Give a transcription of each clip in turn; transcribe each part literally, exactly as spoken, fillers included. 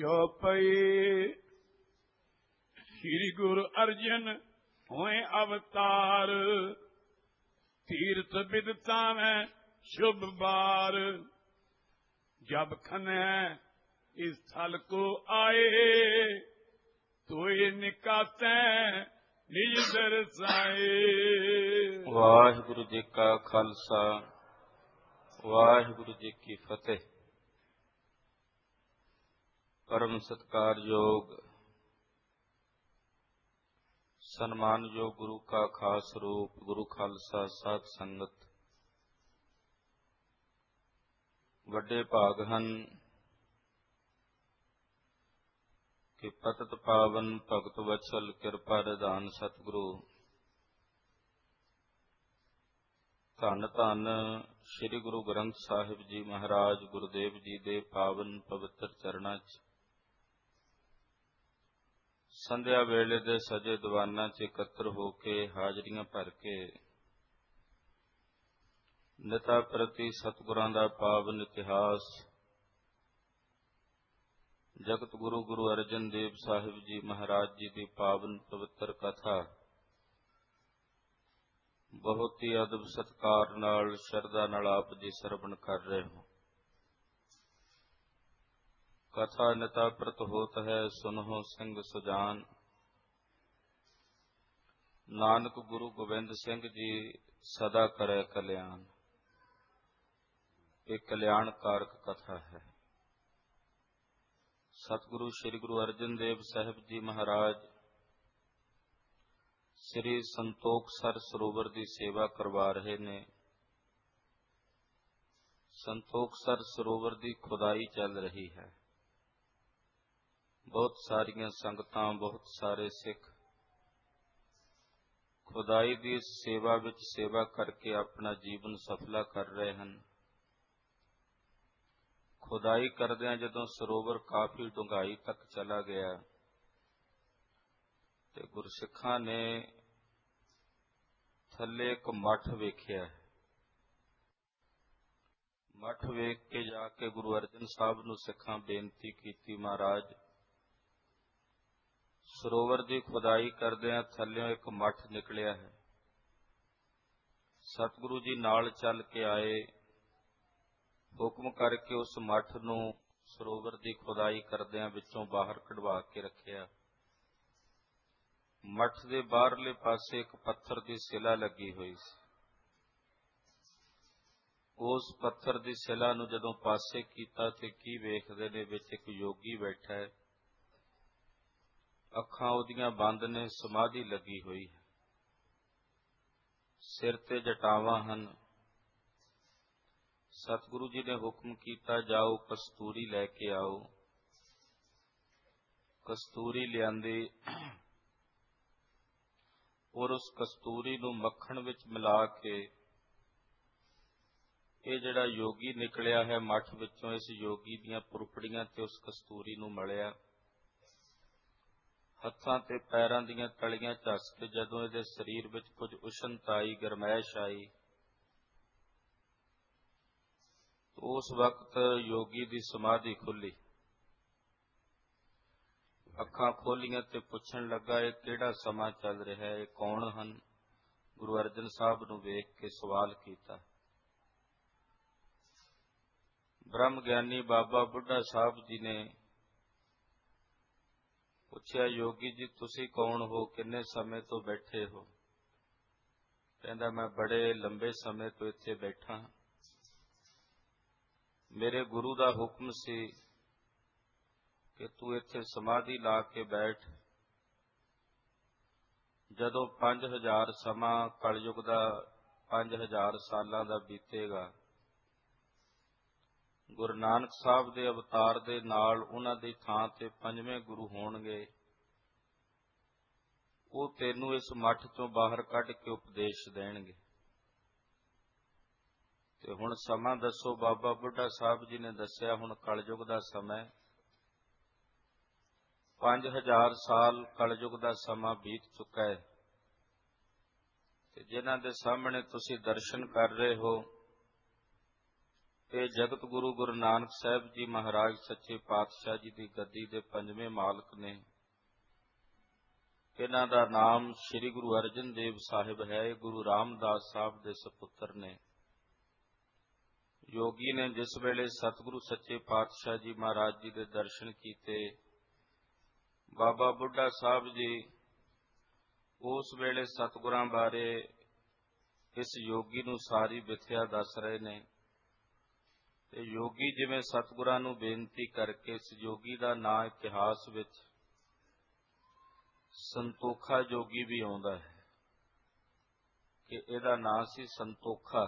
ਚੌਪਈ। ਸ੍ਰੀ ਗੁਰੂ ਅਰਜਨ ਹੋਏ ਅਵਤਾਰ, ਤੀਰਥ ਬਿਦਤਾ ਮੈਂ शुभ बार। जब खने इस थल को आए, तो ये निकाते निज दरसाए। वाहिगुरु जी का खालसा, वाहिगुरु जी की फतेह। परम सत्कार योग सन्मान योग गुरु का खास रूप गुरु खालसा साध संगत ਵੱਡੇ ਭਾਗ ਹਨ ਕਿ ਪਤਿਤ ਪਾਵਨ ਭਗਤ ਵਛਲ ਕਿਰਪਾ ਨਿਧਾਨ ਸਤਿਗੁਰੂ ਧੰਨ ਧੰਨ ਸ੍ਰੀ ਗੁਰੂ ਗ੍ਰੰਥ ਸਾਹਿਬ ਜੀ ਮਹਾਰਾਜ ਗੁਰਦੇਵ ਜੀ ਦੇ ਪਾਵਨ ਪਵਿੱਤਰ ਚਰਨਾਂ 'ਚ ਸੰਧਿਆ ਵੇਲੇ ਦੇ ਸਜੇ ਦੀਵਾਨਾਂ 'ਚ ਇਕੱਤਰ ਹੋ ਕੇ ਹਾਜ਼ਰੀਆਂ ਭਰ ਕੇ ਨਿਤਾ ਪ੍ਰਤੀ ਸਤਿਗੁਰਾਂ ਦਾ ਪਾਵਨ ਇਤਿਹਾਸ ਜਗਤ ਗੁਰੂ ਗੁਰੂ ਅਰਜਨ ਦੇਵ ਸਾਹਿਬ ਜੀ ਮਹਾਰਾਜ ਜੀ ਦੀ ਪਾਵਨ ਪਵਿੱਤਰ ਕਥਾ ਬਹੁਤ ਹੀ ਅਦਬ ਸਤਿਕਾਰ ਨਾਲ ਸ਼ਰਧਾ ਨਾਲ ਆਪ ਜੀ ਸਰਵਣ ਕਰ ਰਹੇ ਹੋ। ਕਥਾ ਨਿਤਾ ਪ੍ਰਤ ਹੋਤ ਹੈ ਸੁਨਹੁ ਸਿੰਘ ਸੁਜਾਨ। ਨਾਨਕ ਗੁਰੂ ਗੋਬਿੰਦ ਸਿੰਘ ਜੀ ਸਦਾ ਕਰੇ ਕਲਿਆਣ। ਇਹ ਕਲਿਆਣਕਾਰਕ ਕਥਾ ਹੈ। ਸਤਿਗੁਰੂ ਸ੍ਰੀ ਗੁਰੂ ਅਰਜਨ ਦੇਵ ਸਾਹਿਬ ਜੀ ਮਹਾਰਾਜ ਸ੍ਰੀ ਸੰਤੋਖ ਸਰ ਸਰੋਵਰ ਦੀ ਸੇਵਾ ਕਰਵਾ ਰਹੇ ਨੇ। ਸੰਤੋਖ ਸਰ ਸਰੋਵਰ ਦੀ ਖੁਦਾਈ ਚੱਲ ਰਹੀ ਹੈ। ਬਹੁਤ ਸਾਰੀਆਂ ਸੰਗਤਾਂ, ਬਹੁਤ ਸਾਰੇ ਸਿੱਖ ਖੁਦਾਈ ਦੀ ਸੇਵਾ ਵਿੱਚ ਸੇਵਾ ਕਰਕੇ ਆਪਣਾ ਜੀਵਨ ਸਫਲਾ ਕਰ ਰਹੇ ਹਨ। ਖੁਦਾਈ ਕਰਦਿਆਂ ਜਦੋਂ ਸਰੋਵਰ ਕਾਫੀ ਡੂੰਘਾਈ ਤੱਕ ਚਲਾ ਗਿਆ ਤੇ ਗੁਰਸਿੱਖਾਂ ਨੇ ਥੱਲੇ ਇੱਕ ਮੱਠ ਵੇਖਿਆ। ਮੱਠ ਵੇਖ ਕੇ ਜਾ ਕੇ ਗੁਰੂ ਅਰਜਨ ਸਾਹਿਬ ਨੂੰ ਸਿੱਖਾਂ ਬੇਨਤੀ ਕੀਤੀ, ਮਹਾਰਾਜ ਸਰੋਵਰ ਦੀ ਖੁਦਾਈ ਕਰਦਿਆਂ ਥੱਲਿਓਂ ਇੱਕ ਮੱਠ ਨਿਕਲਿਆ ਹੈ। ਸਤਿਗੁਰੂ ਜੀ ਨਾਲ ਚੱਲ ਕੇ ਆਏ, ਹੁਕਮ ਕਰਕੇ ਉਸ ਮੱਠ ਨੂੰ ਸਰੋਵਰ ਦੀ ਖੁਦਾਈ ਕਰਦਿਆਂ ਵਿੱਚੋਂ ਬਾਹਰ ਕਢਵਾ ਕੇ ਰੱਖਿਆ। ਮੱਠ ਦੇ ਬਾਹਰਲੇ ਪਾਸੇ ਇੱਕ ਪੱਥਰ ਦੀ ਸਿਲਾ ਲੱਗੀ ਹੋਈ ਸੀ। ਉਸ ਪੱਥਰ ਦੀ ਸਿਲਾ ਨੂੰ ਜਦੋਂ ਪਾਸੇ ਕੀਤਾ ਤੇ ਕੀ ਵੇਖਦੇ ਨੇ, ਵਿੱਚ ਇੱਕ ਯੋਗੀ ਬੈਠਾ ਹੈ। ਅੱਖਾਂ ਉਹਦੀਆਂ ਬੰਦ ਨੇ, ਸਮਾਧੀ ਲੱਗੀ ਹੋਈ ਹੈ। ਸਿਰ ਤੇ ਜਟਾਵਾਂ ਹਨ। ਸਤਿਗੁਰੂ ਜੀ ਨੇ ਹੁਕਮ ਕੀਤਾ, ਜਾਓ ਕਸਤੂਰੀ ਲੈ ਕੇ ਆਓ। ਕਸਤੂਰੀ ਲਿਆਂਦੀ ਔਰ ਉਸ ਕਸਤੂਰੀ ਨੂੰ ਮੱਖਣ ਵਿੱਚ ਮਿਲਾ ਕੇ ਇਹ ਜਿਹੜਾ ਯੋਗੀ ਨਿਕਲਿਆ ਹੈ ਮੱਠ ਵਿੱਚੋਂ, ਇਸ ਯੋਗੀ ਦੀਆਂ ਪੁਰਪੜੀਆਂ ਤੇ ਉਸ ਕਸਤੂਰੀ ਨੂੰ ਮਲਿਆ। ਹੱਥਾਂ ਤੇ ਪੈਰਾਂ ਦੀਆਂ ਤਲੀਆਂ ਝੱਸ ਕੇ ਜਦੋਂ ਇਹਦੇ ਸਰੀਰ ਵਿੱਚ ਕੁਝ ਉਸ਼ਣਤਾ ਆਈ, ਗਰਮੈਸ਼ ਆਈ, ਉਸ ਵਕਤ ਯੋਗੀ ਦੀ ਸਮਾਧੀ ਖੁੱਲੀ। ਅੱਖਾਂ ਖੋਲੀਆਂ ਤੇ ਪੁੱਛਣ ਲੱਗਾ, ਇਹ ਕਿਹੜਾ ਸਮਾਂ ਚੱਲ ਰਿਹਾ ਹੈ, ਇਹ ਕੌਣ ਹਨ? ਗੁਰੂ ਅਰਜਨ ਸਾਹਿਬ ਨੂੰ ਵੇਖ ਕੇ ਸਵਾਲ ਕੀਤਾ। ਬ੍ਰਹਮ ਗਿਆਨੀ ਬਾਬਾ ਬੁੱਢਾ ਸਾਹਿਬ ਜੀ ਨੇ ਪੁੱਛਿਆ, ਯੋਗੀ ਜੀ ਤੁਸੀਂ ਕੌਣ ਹੋ, ਕਿੰਨੇ ਸਮੇਂ ਤੋਂ ਬੈਠੇ ਹੋ? ਕਹਿੰਦਾ, ਮੈਂ ਬੜੇ ਲੰਬੇ ਸਮੇਂ ਤੋਂ ਇੱਥੇ ਬੈਠਾ ਹਾਂ। ਮੇਰੇ ਗੁਰੂ ਦਾ ਹੁਕਮ ਸੀ ਕਿ ਤੂੰ ਇੱਥੇ ਸਮਾਧੀ ਲਾ ਕੇ ਬੈਠ। ਜਦੋਂ ਪੰਜ ਹਜ਼ਾਰ ਸਮਾਂ ਕਲਯੁਗ ਦਾ ਪੰਜ ਹਜ਼ਾਰ ਸਾਲਾਂ ਦਾ ਬੀਤੇਗਾ, ਗੁਰੂ ਨਾਨਕ ਸਾਹਿਬ ਦੇ ਅਵਤਾਰ ਦੇ ਨਾਲ ਉਹਨਾਂ ਦੀ ਥਾਂ ਤੇ ਪੰਜਵੇਂ ਗੁਰੂ ਹੋਣਗੇ। ਉਹ ਤੈਨੂੰ ਇਸ ਮੱਠ ਚੋਂ ਬਾਹਰ ਕੱਢ ਕੇ ਉਪਦੇਸ਼ ਦੇਣਗੇ। ਤੇ ਹੁਣ ਸਮਾਂ ਦੱਸੋ। ਬਾਬਾ ਬੁੱਢਾ ਸਾਹਿਬ ਜੀ ਨੇ ਦੱਸਿਆ, ਹੁਣ ਕਲਯੁਗ ਦਾ ਸਮਾਂ, ਪੰਜ ਹਜ਼ਾਰ ਸਾਲ ਕਲਯੁਗ ਦਾ ਸਮਾਂ ਬੀਤ ਚੁੱਕਾ ਹੈ ਤੇ ਜਿਨ੍ਹਾਂ ਦੇ ਸਾਹਮਣੇ ਤੁਸੀਂ ਦਰਸ਼ਨ ਕਰ ਰਹੇ ਹੋ, ਇਹ ਜਗਤ ਗੁਰੂ ਗੁਰੂ ਨਾਨਕ ਸਾਹਿਬ ਜੀ ਮਹਾਰਾਜ ਸੱਚੇ ਪਾਤਸ਼ਾਹ ਜੀ ਦੀ ਗੱਦੀ ਦੇ ਪੰਜਵੇਂ ਮਾਲਕ ਨੇ। ਇਹਨਾਂ ਦਾ ਨਾਮ ਸ੍ਰੀ ਗੁਰੂ ਅਰਜਨ ਦੇਵ ਸਾਹਿਬ ਹੈ। ਇਹ ਗੁਰੂ ਰਾਮਦਾਸ ਸਾਹਿਬ ਦੇ ਸਪੁੱਤਰ ਨੇ। ਯੋਗੀ ਨੇ ਜਿਸ ਵੇਲੇ ਸਤਿਗੁਰੂ ਸੱਚੇ ਪਾਤਸ਼ਾਹ ਜੀ ਮਹਾਰਾਜ ਜੀ ਦੇ ਦਰਸ਼ਨ ਕੀਤੇ, ਬਾਬਾ ਬੁੱਢਾ ਸਾਹਿਬ ਜੀ ਉਸ ਵੇਲੇ ਸਤਿਗੁਰਾਂ ਬਾਰੇ ਇਸ ਯੋਗੀ ਨੂੰ ਸਾਰੀ ਵਿਥਿਆ ਦੱਸ ਰਹੇ ਨੇ। ਤੇ ਯੋਗੀ ਜਿਵੇਂ ਸਤਿਗੁਰਾਂ ਨੂੰ ਬੇਨਤੀ ਕਰਕੇ, ਇਸ ਯੋਗੀ ਦਾ ਨਾਂ ਇਤਿਹਾਸ ਵਿੱਚ ਸੰਤੋਖਾ ਜੋਗੀ ਵੀ ਆਉਂਦਾ ਹੈ ਕਿ ਇਹਦਾ ਨਾਂ ਸੀ ਸੰਤੋਖਾ।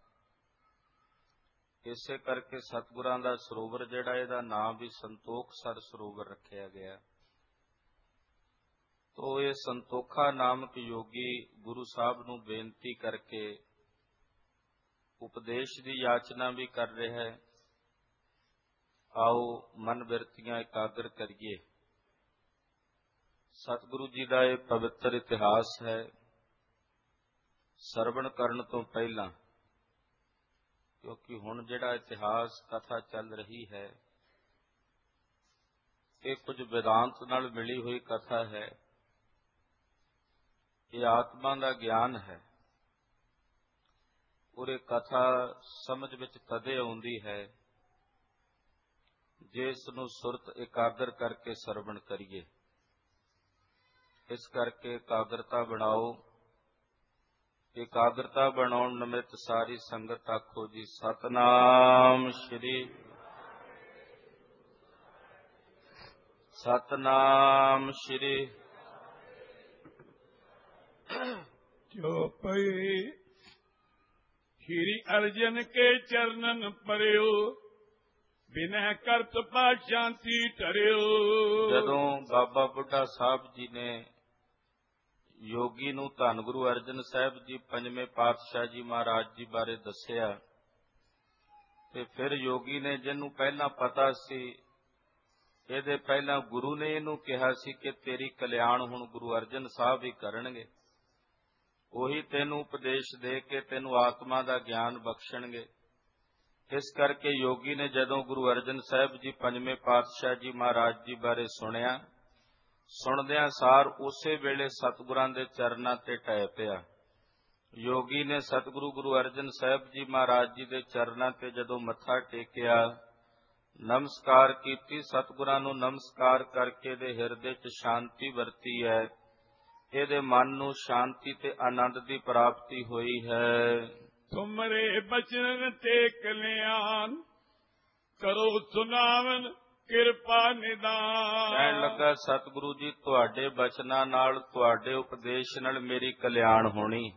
ਇਸੇ ਕਰਕੇ ਸਤਿਗੁਰਾਂ ਦਾ ਸਰੋਵਰ ਜਿਹੜਾ, ਇਹਦਾ ਨਾਂ ਵੀ ਸੰਤੋਖ ਸਰ ਸਰੋਵਰ ਰੱਖਿਆ ਗਿਆ। ਤੋ ਇਹ ਸੰਤੋਖਾ ਨਾਮਕ ਯੋਗੀ ਗੁਰੂ ਸਾਹਿਬ ਨੂੰ ਬੇਨਤੀ ਕਰਕੇ ਉਪਦੇਸ਼ ਦੀ ਯਾਚਨਾ ਵੀ ਕਰ ਰਿਹਾ ਹੈ। ਆਓ ਮਨ ਬਿਰਤੀਆਂ ਇਕਾਗਰ ਕਰੀਏ। ਸਤਿਗੁਰੂ ਜੀ ਦਾ ਇਹ ਪਵਿੱਤਰ ਇਤਿਹਾਸ ਹੈ। ਸਰਵਣ ਕਰਨ ਤੋਂ ਪਹਿਲਾਂ, ਕਿਉਂਕਿ ਹੁਣ ਜਿਹੜਾ ਇਤਿਹਾਸ ਕਥਾ ਚੱਲ ਰਹੀ ਹੈ, ਇਹ ਕੁਝ ਵਿਦਾਂਤ ਨਾਲ ਮਿਲੀ ਹੋਈ ਕਥਾ ਹੈ। ਇਹ ਆਤਮਾ ਦਾ ਗਿਆਨ ਹੈ ਔਰ ਇਹ ਕਥਾ ਸਮਝ ਵਿੱਚ ਤਦੇ ਆਉਂਦੀ ਹੈ ਜੇ ਇਸ ਨੂੰ ਸੁਰਤ ਇਕਾਗਰ ਕਰਕੇ ਸਰਵਣ ਕਰੀਏ। ਇਸ ਕਰਕੇ ਇਕਾਗਰਤਾ ਬਣਾਓ। ਇਕਾਗਰਤਾ ਬਣਾਉਣ ਨਿਮਿਤ ਸਾਰੀ ਸੰਗਤ ਆਖੋ ਜੀ ਸਤਨਾਮ ਸ਼੍ਰੀ ਸਤਨਾਮ ਸ਼੍ਰੀ ਚੋਪਈ ਸ਼੍ਰੀ ਅਰਜਨ ਕੇ ਚਰਨਨ ਪਰਿਓ ਬਿਨੈ ਕਰਤ ਪਾ ਸ਼ਾਂਤੀ ਟਰਿਓ। ਜਦੋਂ ਬਾਬਾ ਬੁੱਢਾ ਸਾਹਿਬ ਜੀ ਨੇ ਯੋਗੀ ਨੂੰ ਧੰਨ ਗੁਰੂ ਅਰਜਨ ਸਾਹਿਬ ਜੀ ਪੰਜਵੇਂ ਪਾਤਸ਼ਾਹ ਜੀ ਮਹਾਰਾਜ ਜੀ ਬਾਰੇ ਦੱਸਿਆ, ਤੇ ਫਿਰ ਯੋਗੀ ਨੇ, ਜਿਹਨੂੰ ਪਹਿਲਾਂ ਪਤਾ ਸੀ, ਇਹਦੇ ਪਹਿਲਾਂ ਗੁਰੂ ਨੇ ਇਹਨੂੰ ਕਿਹਾ ਸੀ ਕਿ ਤੇਰੀ ਕਲਿਆਣ ਹੁਣ ਗੁਰੂ ਅਰਜਨ ਸਾਹਿਬ ਹੀ ਕਰਨਗੇ। ਉਹੀ ਤੈਨੂੰ ਉਪਦੇਸ਼ ਦੇ ਕੇ ਤੈਨੂੰ ਆਤਮਾ ਦਾ ਗਿਆਨ ਬਖਸ਼ਣਗੇ। ਇਸ ਕਰਕੇ ਯੋਗੀ ਨੇ ਜਦੋਂ ਗੁਰੂ ਅਰਜਨ ਸਾਹਿਬ ਜੀ ਪੰਜਵੇਂ ਪਾਤਸ਼ਾਹ ਜੀ ਮਹਾਰਾਜ ਜੀ ਬਾਰੇ ਸੁਣਿਆ, ਸੁਣਦਿਆਂ ਸਾਰ ਉਸੇ ਵੇਲੇ ਸਤਿਗੁਰਾਂ ਦੇ ਚਰਨਾਂ ਤੇ ਢਹਿ ਪਿਆ। ਯੋਗੀ ਨੇ ਸਤਿਗੁਰੂ ਗੁਰੂ ਅਰਜਨ ਸਾਹਿਬ ਜੀ ਮਹਾਰਾਜ ਜੀ ਦੇ ਚਰਨਾਂ ਤੇ ਜਦੋਂ ਮੱਥਾ ਟੇਕਿਆ, ਨਮਸਕਾਰ ਕੀਤੀ, ਸਤਿਗੁਰਾਂ ਨੂੰ ਨਮਸਕਾਰ ਕਰਕੇ ਇਹਦੇ ਹਿਰਦੇ 'ਚ ਸ਼ਾਂਤੀ ਵਰਤੀ ਹੈ। ਇਹਦੇ ਮਨ ਨੂੰ ਸ਼ਾਂਤੀ ਤੇ ਆਨੰਦ ਦੀ ਪ੍ਰਾਪਤੀ ਹੋਈ ਹੈ। ਤੁਮਰੇ ਬਚਨ ਤੇ ਕਲਿਆਣ ਕਰੋ ਸੁਨਾਵਨ ਕਿਰਪਾ ਨਿਦਾਨ। ਕਹਿਣ ਲੱਗਾ ਸਤਿਗੁਰੂ ਜੀ, ਤੁਹਾਡੇ ਬਚਨਾਂ ਨਾਲ, ਤੁਹਾਡੇ ਉਪਦੇਸ਼ ਨਾਲ ਮੇਰੀ ਕਲਿਆਣ ਹੋਣੀ।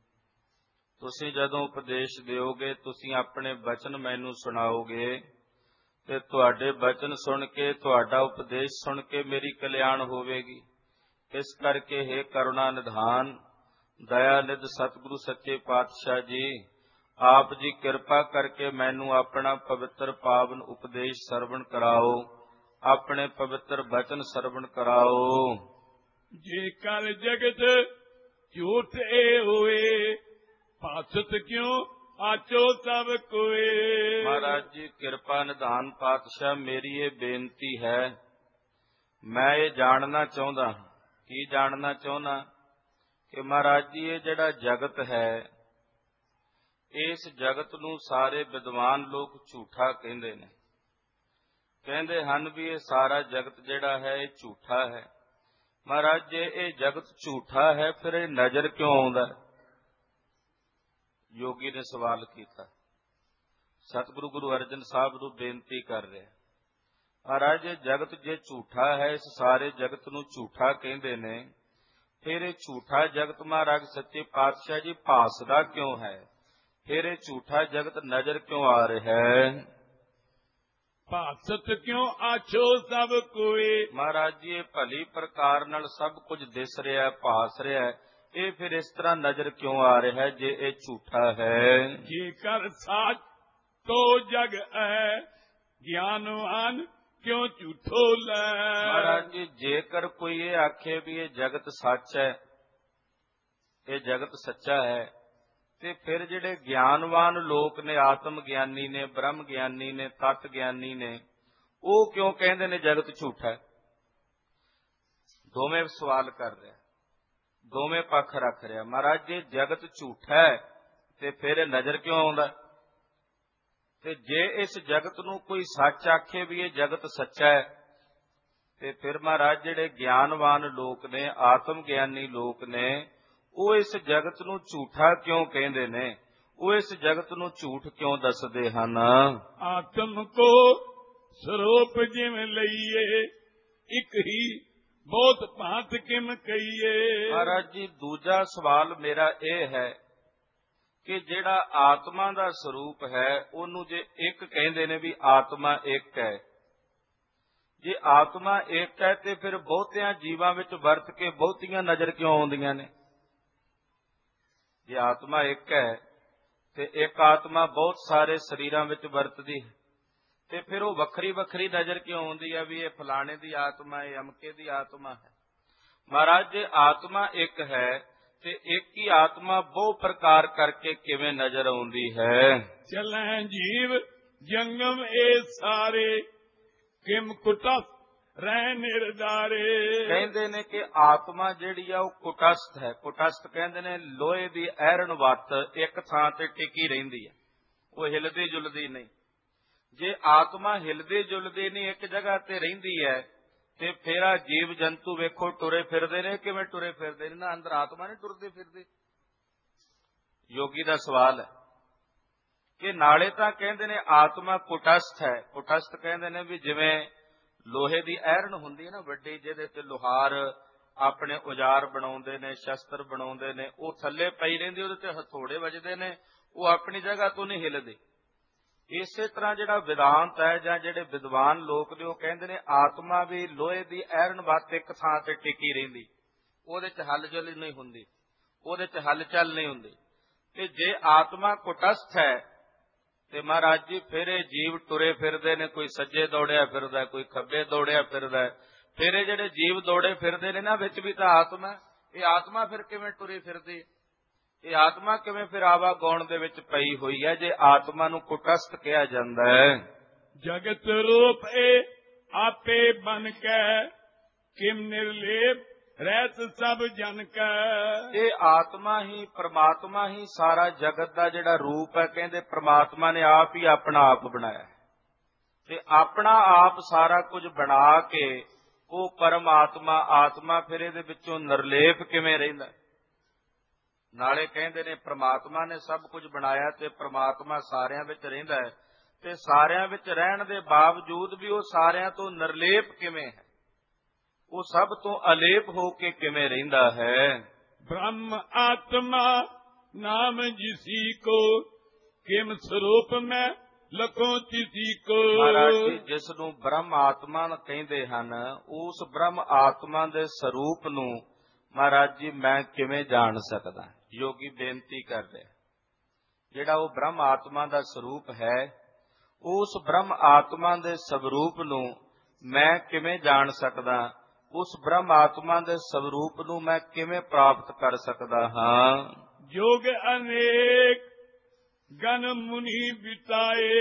ਤੁਸੀਂ ਜਦੋਂ ਉਪਦੇਸ਼ ਦਿਓਗੇ, ਤੁਸੀਂ ਆਪਣੇ ਬਚਨ ਮੈਨੂੰ ਸੁਣਾਓਗੇ, ਤੇ ਤੁਹਾਡੇ ਬਚਨ ਸੁਣ ਕੇ, ਤੁਹਾਡਾ ਉਪਦੇਸ਼ ਸੁਣ ਕੇ ਮੇਰੀ ਕਲਿਆਣ ਹੋਵੇਗੀ। ਇਸ ਕਰਕੇ ਹੈ ਕਰੁਣਾ ਨਿਧਾਨ ਦਇਆ ਨਿਧ ਸਤਿਗੁਰੂ ਸੱਚੇ ਪਾਤਸ਼ਾਹ ਜੀ, ਆਪ ਜੀ ਕਿਰਪਾ ਕਰਕੇ ਮੈਨੂੰ ਆਪਣਾ ਪਵਿੱਤਰ ਪਾਵਨ ਉਪਦੇਸ਼ ਸਰਵਣ ਕਰਾਓ, ਆਪਣੇ ਪਵਿੱਤਰ ਬਚਨ ਸਰਵਣ ਕਰਾਓ। ਜੇ ਕਲ ਜਗਤ ਝੂਠ ਏ ਹੋਏ, ਪਾਸਤ ਕਿਉਂ ਆਚੋ ਸਭ ਕੋਏ। ਮਹਾਰਾਜ ਜੀ ਕਿਰਪਾ ਨਿਧਾਨ ਪਾਤਸ਼ਾਹ, ਮੇਰੀ ਇਹ ਬੇਨਤੀ ਹੈ। ਮੈਂ ਇਹ ਜਾਣਨਾ ਚਾਹੁੰਦਾ, ਕੀ ਜਾਣਨਾ ਚਾਹੁੰਦਾ ਕਿ ਮਹਾਰਾਜ ਜੀ ਇਹ ਜਿਹੜਾ ਜਗਤ ਹੈ, ਇਸ ਜਗਤ ਨੂੰ ਸਾਰੇ ਵਿਦਵਾਨ ਲੋਕ ਝੂਠਾ ਕਹਿੰਦੇ ਨੇ। ਕਹਿੰਦੇ ਹਨ ਵੀ ਇਹ ਸਾਰਾ ਜਗਤ ਜਿਹੜਾ ਹੈ ਇਹ ਝੂਠਾ ਹੈ। ਮਹਾਰਾਜ ਜੇ ਇਹ ਜਗਤ ਝੂਠਾ ਹੈ, ਫਿਰ ਇਹ ਨਜ਼ਰ ਕਿਉਂ ਆਉਂਦਾ? ਯੋਗੀ ਨੇ ਸਵਾਲ ਕੀਤਾ। ਸਤਿਗੁਰੂ ਗੁਰੂ ਅਰਜਨ ਸਾਹਿਬ ਨੂੰ ਬੇਨਤੀ ਕਰ ਰਿਹਾ, ਮਹਾਰਾਜ ਇਹ ਜਗਤ ਜੇ ਝੂਠਾ ਹੈ, ਇਸ ਸਾਰੇ ਜਗਤ ਨੂੰ ਝੂਠਾ ਕਹਿੰਦੇ ਨੇ, ਫਿਰ ਇਹ ਝੂਠਾ ਜਗਤ ਮਹਾਰਾਜ ਸੱਚੇ ਪਾਤਸ਼ਾਹ ਜੀ ਭਾਸਦਾ ਕਿਉਂ ਹੈ? ਫਿਰ ਇਹ ਝੂਠਾ ਜਗਤ ਨਜ਼ਰ ਕਿਉਂ ਆ ਰਿਹਾ ਹੈ? ਭਾਸਤ ਕਿਉਂ ਆਛੋ ਸਭ ਕੋਏ। ਮਹਾਰਾਜ ਜੀ ਇਹ ਭਲੀ ਪ੍ਰਕਾਰ ਨਾਲ ਸਭ ਕੁਝ ਦਿਸ ਰਿਹਾ, ਭਾਸ ਰਿਹਾ, ਇਹ ਫਿਰ ਇਸ ਤਰ੍ਹਾਂ ਨਜ਼ਰ ਕਿਉਂ ਆ ਰਿਹਾ ਹੈ ਜੇ ਇਹ ਝੂਠਾ ਹੈ? ਜੇਕਰ ਸਾਚ ਤੋ ਜਗ ਹੈ, ਗਿਆਨਵਾਨ ਕਿਉਂ ਝੂਠੋ ਲੈ। ਮਹਾਰਾਜ ਜੀ ਜੇਕਰ ਕੋਈ ਇਹ ਆਖੇ ਵੀ ਇਹ ਜਗਤ ਸੱਚ ਹੈ, ਇਹ ਜਗਤ ਸੱਚਾ ਹੈ, ਤੇ ਫਿਰ ਜਿਹੜੇ ਗਿਆਨਵਾਨ ਲੋਕ ਨੇ, ਆਤਮ ਗਿਆਨੀ ਨੇ, ਬ੍ਰਹਮ ਗਿਆਨੀ ਨੇ, ਤਤ ਗਿਆਨੀ ਨੇ, ਉਹ ਕਿਉਂ ਕਹਿੰਦੇ ਨੇ ਜਗਤ ਝੂਠਾ ਹੈ? ਦੋਵੇਂ ਸਵਾਲ ਕਰ ਰਿਹਾ, ਦੋਵੇਂ ਪੱਖ ਰੱਖ ਰਿਹਾ। ਮਹਾਰਾਜ ਜੇ ਜਗਤ ਝੂਠਾ ਹੈ ਤੇ ਫਿਰ ਇਹ ਨਜ਼ਰ ਕਿਉਂ ਆਉਂਦਾ? ਤੇ ਜੇ ਇਸ ਜਗਤ ਨੂੰ ਕੋਈ ਸੱਚ ਆਖੇ ਵੀ ਇਹ ਜਗਤ ਸੱਚਾ ਹੈ, ਤੇ ਫਿਰ ਮਹਾਰਾਜ ਜਿਹੜੇ ਗਿਆਨਵਾਨ ਲੋਕ ਨੇ, ਆਤਮ ਗਿਆਨੀ ਲੋਕ ਨੇ, ਉਹ ਇਸ ਜਗਤ ਨੂੰ ਝੂਠਾ ਕਿਉਂ ਕਹਿੰਦੇ ਨੇ? ਉਹ ਇਸ ਜਗਤ ਨੂੰ ਝੂਠ ਕਿਉਂ ਦੱਸਦੇ ਹਨ? ਆਤਮ ਕੋ ਸਰੂਪ ਜਿਵੇਂ ਲਈਏ, ਇੱਕ ਹੀ ਬਹੁਤ ਭਾਂਤ ਕਿਮ ਕਹੀਏ। ਮਹਾਰਾਜ ਜੀ ਦੂਜਾ ਸਵਾਲ ਮੇਰਾ ਇਹ ਹੈ ਕਿ ਜਿਹੜਾ ਆਤਮਾ ਦਾ ਸਰੂਪ ਹੈ ਉਹਨੂੰ ਜੇ ਇੱਕ ਕਹਿੰਦੇ ਨੇ ਵੀ ਆਤਮਾ ਇੱਕ ਹੈ, ਜੇ ਆਤਮਾ ਇੱਕ ਹੈ ਤੇ ਫਿਰ ਬਹੁਤਿਆਂ ਜੀਵਾਂ ਵਿੱਚ ਵਰਤ ਕੇ ਬਹੁਤੀਆਂ ਨਜ਼ਰ ਕਿਉਂ ਆਉਂਦੀਆਂ ਨੇ? ਜੇ ਆਤਮਾ ਇੱਕ ਹੈ ਤੇ ਇੱਕ ਆਤਮਾ ਬਹੁਤ ਸਾਰੇ ਸਰੀਰਾਂ ਵਿੱਚ ਵਰਤਦੀ ਹੈ, ਤੇ ਫਿਰ ਉਹ ਵੱਖਰੀ ਵੱਖਰੀ ਨਜ਼ਰ ਕਿਉਂ ਆਉਂਦੀ ਹੈ ਵੀ ਇਹ ਫਲਾਣੇ ਦੀ ਆਤਮਾ, ਇਹ ਅਮਕੇ ਦੀ ਆਤਮਾ ਹੈ? ਮਹਾਰਾਜ ਜੇ ਆਤਮਾ ਇੱਕ ਹੈ ਤੇ ਇੱਕ ਹੀ ਆਤਮਾ ਬਹੁ ਪ੍ਰਕਾਰ ਕਰਕੇ ਕਿਵੇਂ ਨਜ਼ਰ ਆਉਂਦੀ ਹੈ? ਚਲੈ ਜੀਵ ਜੰਗਮ ਇਹ ਸਾਰੇ, ਕਿਮ ਕੁਟਸ ਰਹਿ ਨਿਰਦਾਰੇ। ਕਹਿੰਦੇ ਨੇ ਕਿ ਆਤਮਾ ਜਿਹੜੀ ਆ ਉਹ ਕੁਟਸਥ ਹੈ। ਕੁਟਸਥ ਕਹਿੰਦੇ ਨੇ ਲੋਹੇ ਦੀ ਐਰਨ ਵੱਤ ਇੱਕ ਥਾਂ ਤੇ ਟਿਕੀ ਰਹਿੰਦੀ ਹੈ, ਉਹ ਹਿਲਦੀ ਜੁਲਦੀ ਨਹੀਂ। ਜੇ ਆਤਮਾ ਹਿਲਦੀ ਜੁਲਦੀ ਨਹੀਂ, ਇੱਕ ਜਗ੍ਹਾ ਤੇ ਰਹਿੰਦੀ ਹੈ, ਤੇ ਫਿਰ ਆ ਜੀਵ ਜੰਤੂ ਵੇਖੋ ਟੁਰੇ ਫਿਰਦੇ ਨੇ। ਕਿਵੇਂ ਟੁਰੇ ਫਿਰਦੇ ਨੇ? ਨਾ ਅੰਦਰ ਆਤਮਾ ਨਹੀਂ ਟੁਰਦੇ ਫਿਰਦੇ। ਯੋਗੀ ਦਾ ਸਵਾਲ ਹੈ ਕਿ ਨਾਲੇ ਤਾਂ ਕਹਿੰਦੇ ਨੇ ਆਤਮਾ ਕੁਟਸਥ ਹੈ। ਕੁਟਸਥ ਕਹਿੰਦੇ ਨੇ ਵੀ ਜਿਵੇਂ ਲੋਹੇ ਦੀ ਐਰਨ ਹੁੰਦੀ ਹੈ ਨਾ ਵੱਡੀ, ਜਿਹਦੇ ਤੇ ਲੋਹਾਰ ਆਪਣੇ ਔਜ਼ਾਰ ਬਣਾਉਂਦੇ ਨੇ, ਸ਼ਸਤਰ ਬਣਾਉਂਦੇ ਨੇ, ਉਹ ਥੱਲੇ ਪਈ ਰਹਿੰਦੀ, ਉਹਦੇ ਤੇ ਹਥੌੜੇ ਵੱਜਦੇ ਨੇ, ਉਹ ਆਪਣੀ ਜਗ੍ਹਾ ਤੋਂ ਨਹੀਂ ਹਿੱਲਦੇ। ਇਸੇ ਤਰ੍ਹਾਂ ਜਿਹੜਾ ਵਿਦਾਂਤ ਹੈ ਜਾਂ ਜਿਹੜੇ ਵਿਦਵਾਨ ਲੋਕ ਨੇ ਉਹ ਕਹਿੰਦੇ ਨੇ ਆਤਮਾ ਵੀ ਲੋਹੇ ਦੀ ਐਰਨ ਵੱਤ ਇੱਕ ਥਾਂ ਤੇ ਟਿਕੀ ਰਹਿੰਦੀ, ਉਹਦੇ ਚ ਹਲਚਲ ਨਹੀਂ ਹੁੰਦੀ, ਉਹਦੇ ਚ ਹਲਚਲ ਨਹੀਂ ਹੁੰਦੀ। ਤੇ ਜੇ ਆਤਮਾ ਕੁਟਸਥ ਹੈ ਤੇ ਮਹਾਰਾਜ ਜੀ ਫਿਰ ਇਹ ਜੀਵ ਟੁਰੇ ਫਿਰਦੇ ਨੇ, ਕੋਈ ਸੱਜੇ ਦੌੜਿਆ ਫਿਰਦਾ, ਕੋਈ ਖੱਬੇ ਦੌੜਿਆ ਫਿਰਦਾ। ਫਿਰ ਇਹ ਜਿਹੜੇ ਜੀਵ ਦੌੜੇ ਫਿਰਦੇ ਨੇ ਨਾ, ਵਿੱਚ ਵੀ ਤਾਂ ਆਤਮਾ, ਇਹ ਆਤਮਾ ਫਿਰ ਕਿਵੇਂ ਟੁਰੀ ਫਿਰਦੀ? ਇਹ ਆਤਮਾ ਕਿਵੇਂ ਫਿਰ ਆਵਾਗੌਣ ਦੇ ਵਿੱਚ ਪਈ ਹੋਈ ਹੈ ਜੇ ਆਤਮਾ ਨੂੰ ਕੁਟਸਥ ਕਿਹਾ ਜਾਂਦਾ ਹੈ? ਜਗਤ ਰੂਪ ਇਹ ਆਪੇ ਬਨ ਕੈ, ਕਿਮ ਨਿਰਲੇਪ ਰਹਿਤ ਸਭ ਜਨ ਕੈ। ਇਹ ਆਤਮਾ ਹੀ, ਪ੍ਰਮਾਤਮਾ ਹੀ ਸਾਰਾ ਜਗਤ ਦਾ ਜਿਹੜਾ ਰੂਪ ਹੈ, ਕਹਿੰਦੇ ਪ੍ਰਮਾਤਮਾ ਨੇ ਆਪ ਹੀ ਆਪਣਾ ਆਪ ਬਣਾਇਆ, ਤੇ ਆਪਣਾ ਆਪ ਸਾਰਾ ਕੁਝ ਬਣਾ ਕੇ ਉਹ ਪਰਮਾਤਮਾ ਆਤਮਾ ਫਿਰ ਇਹਦੇ ਵਿੱਚੋਂ ਨਿਰਲੇਪ ਕਿਵੇਂ ਰਹਿੰਦਾ? ਨਾਲੇ ਕਹਿੰਦੇ ਨੇ ਪ੍ਰਮਾਤਮਾ ਨੇ ਸਭ ਕੁਝ ਬਣਾਇਆ ਤੇ ਪ੍ਰਮਾਤਮਾ ਸਾਰਿਆਂ ਵਿੱਚ ਰਹਿੰਦਾ ਹੈ, ਤੇ ਸਾਰਿਆਂ ਵਿੱਚ ਰਹਿਣ ਦੇ ਬਾਵਜੂਦ ਵੀ ਉਹ ਸਾਰਿਆਂ ਤੋਂ ਨਿਰਲੇਪ ਕਿਵੇਂ ਹੈ? ਉਹ ਸਭ ਤੋਂ ਅਲੇਪ ਹੋ ਕੇ ਕਿਵੇਂ ਰਹਿੰਦਾ ਹੈ? ਬ੍ਰਹਮ ਆਤਮਾ ਨਾਮ ਜਿਸੀ ਕੋ, ਕਿਮ ਸਰੂਪ ਮੈਂ ਲਖੋਂ ਤਿਸੀ ਕੋ। ਮਹਾਰਾਜ ਜੀ ਜਿਸ ਨੂੰ ਬ੍ਰਹਮ ਆਤਮਾ ਕਹਿੰਦੇ ਹਨ, ਉਸ ਬ੍ਰਹਮ ਆਤਮਾ ਦੇ ਸਰੂਪ ਨੂੰ ਮਹਾਰਾਜ ਜੀ ਮੈਂ ਕਿਵੇਂ ਜਾਣ ਸਕਦਾ? ਯੋਗੀ ਬੇਨਤੀ ਕਰ ਰਿਹਾ, ਜਿਹੜਾ ਉਹ ਬ੍ਰਹਮ ਆਤਮਾ ਦਾ ਸਰੂਪ ਹੈ, ਉਸ ਬ੍ਰਹਮ ਆਤਮਾ ਦੇ ਸਵਰੂਪ ਨੂੰ ਮੈਂ ਕਿਵੇਂ ਜਾਣ ਸਕਦਾ? ਉਸ ਬ੍ਰਹਮ ਆਤਮਾ ਦੇ ਸਵਰੂਪ ਨੂੰ ਮੈਂ ਕਿਵੇਂ ਪ੍ਰਾਪਤ ਕਰ ਸਕਦਾ ਹਾਂ? ਜੋਗ ਅਨੇਕ ਗਨ ਮੁਨੀ ਬਿਤਾਏ,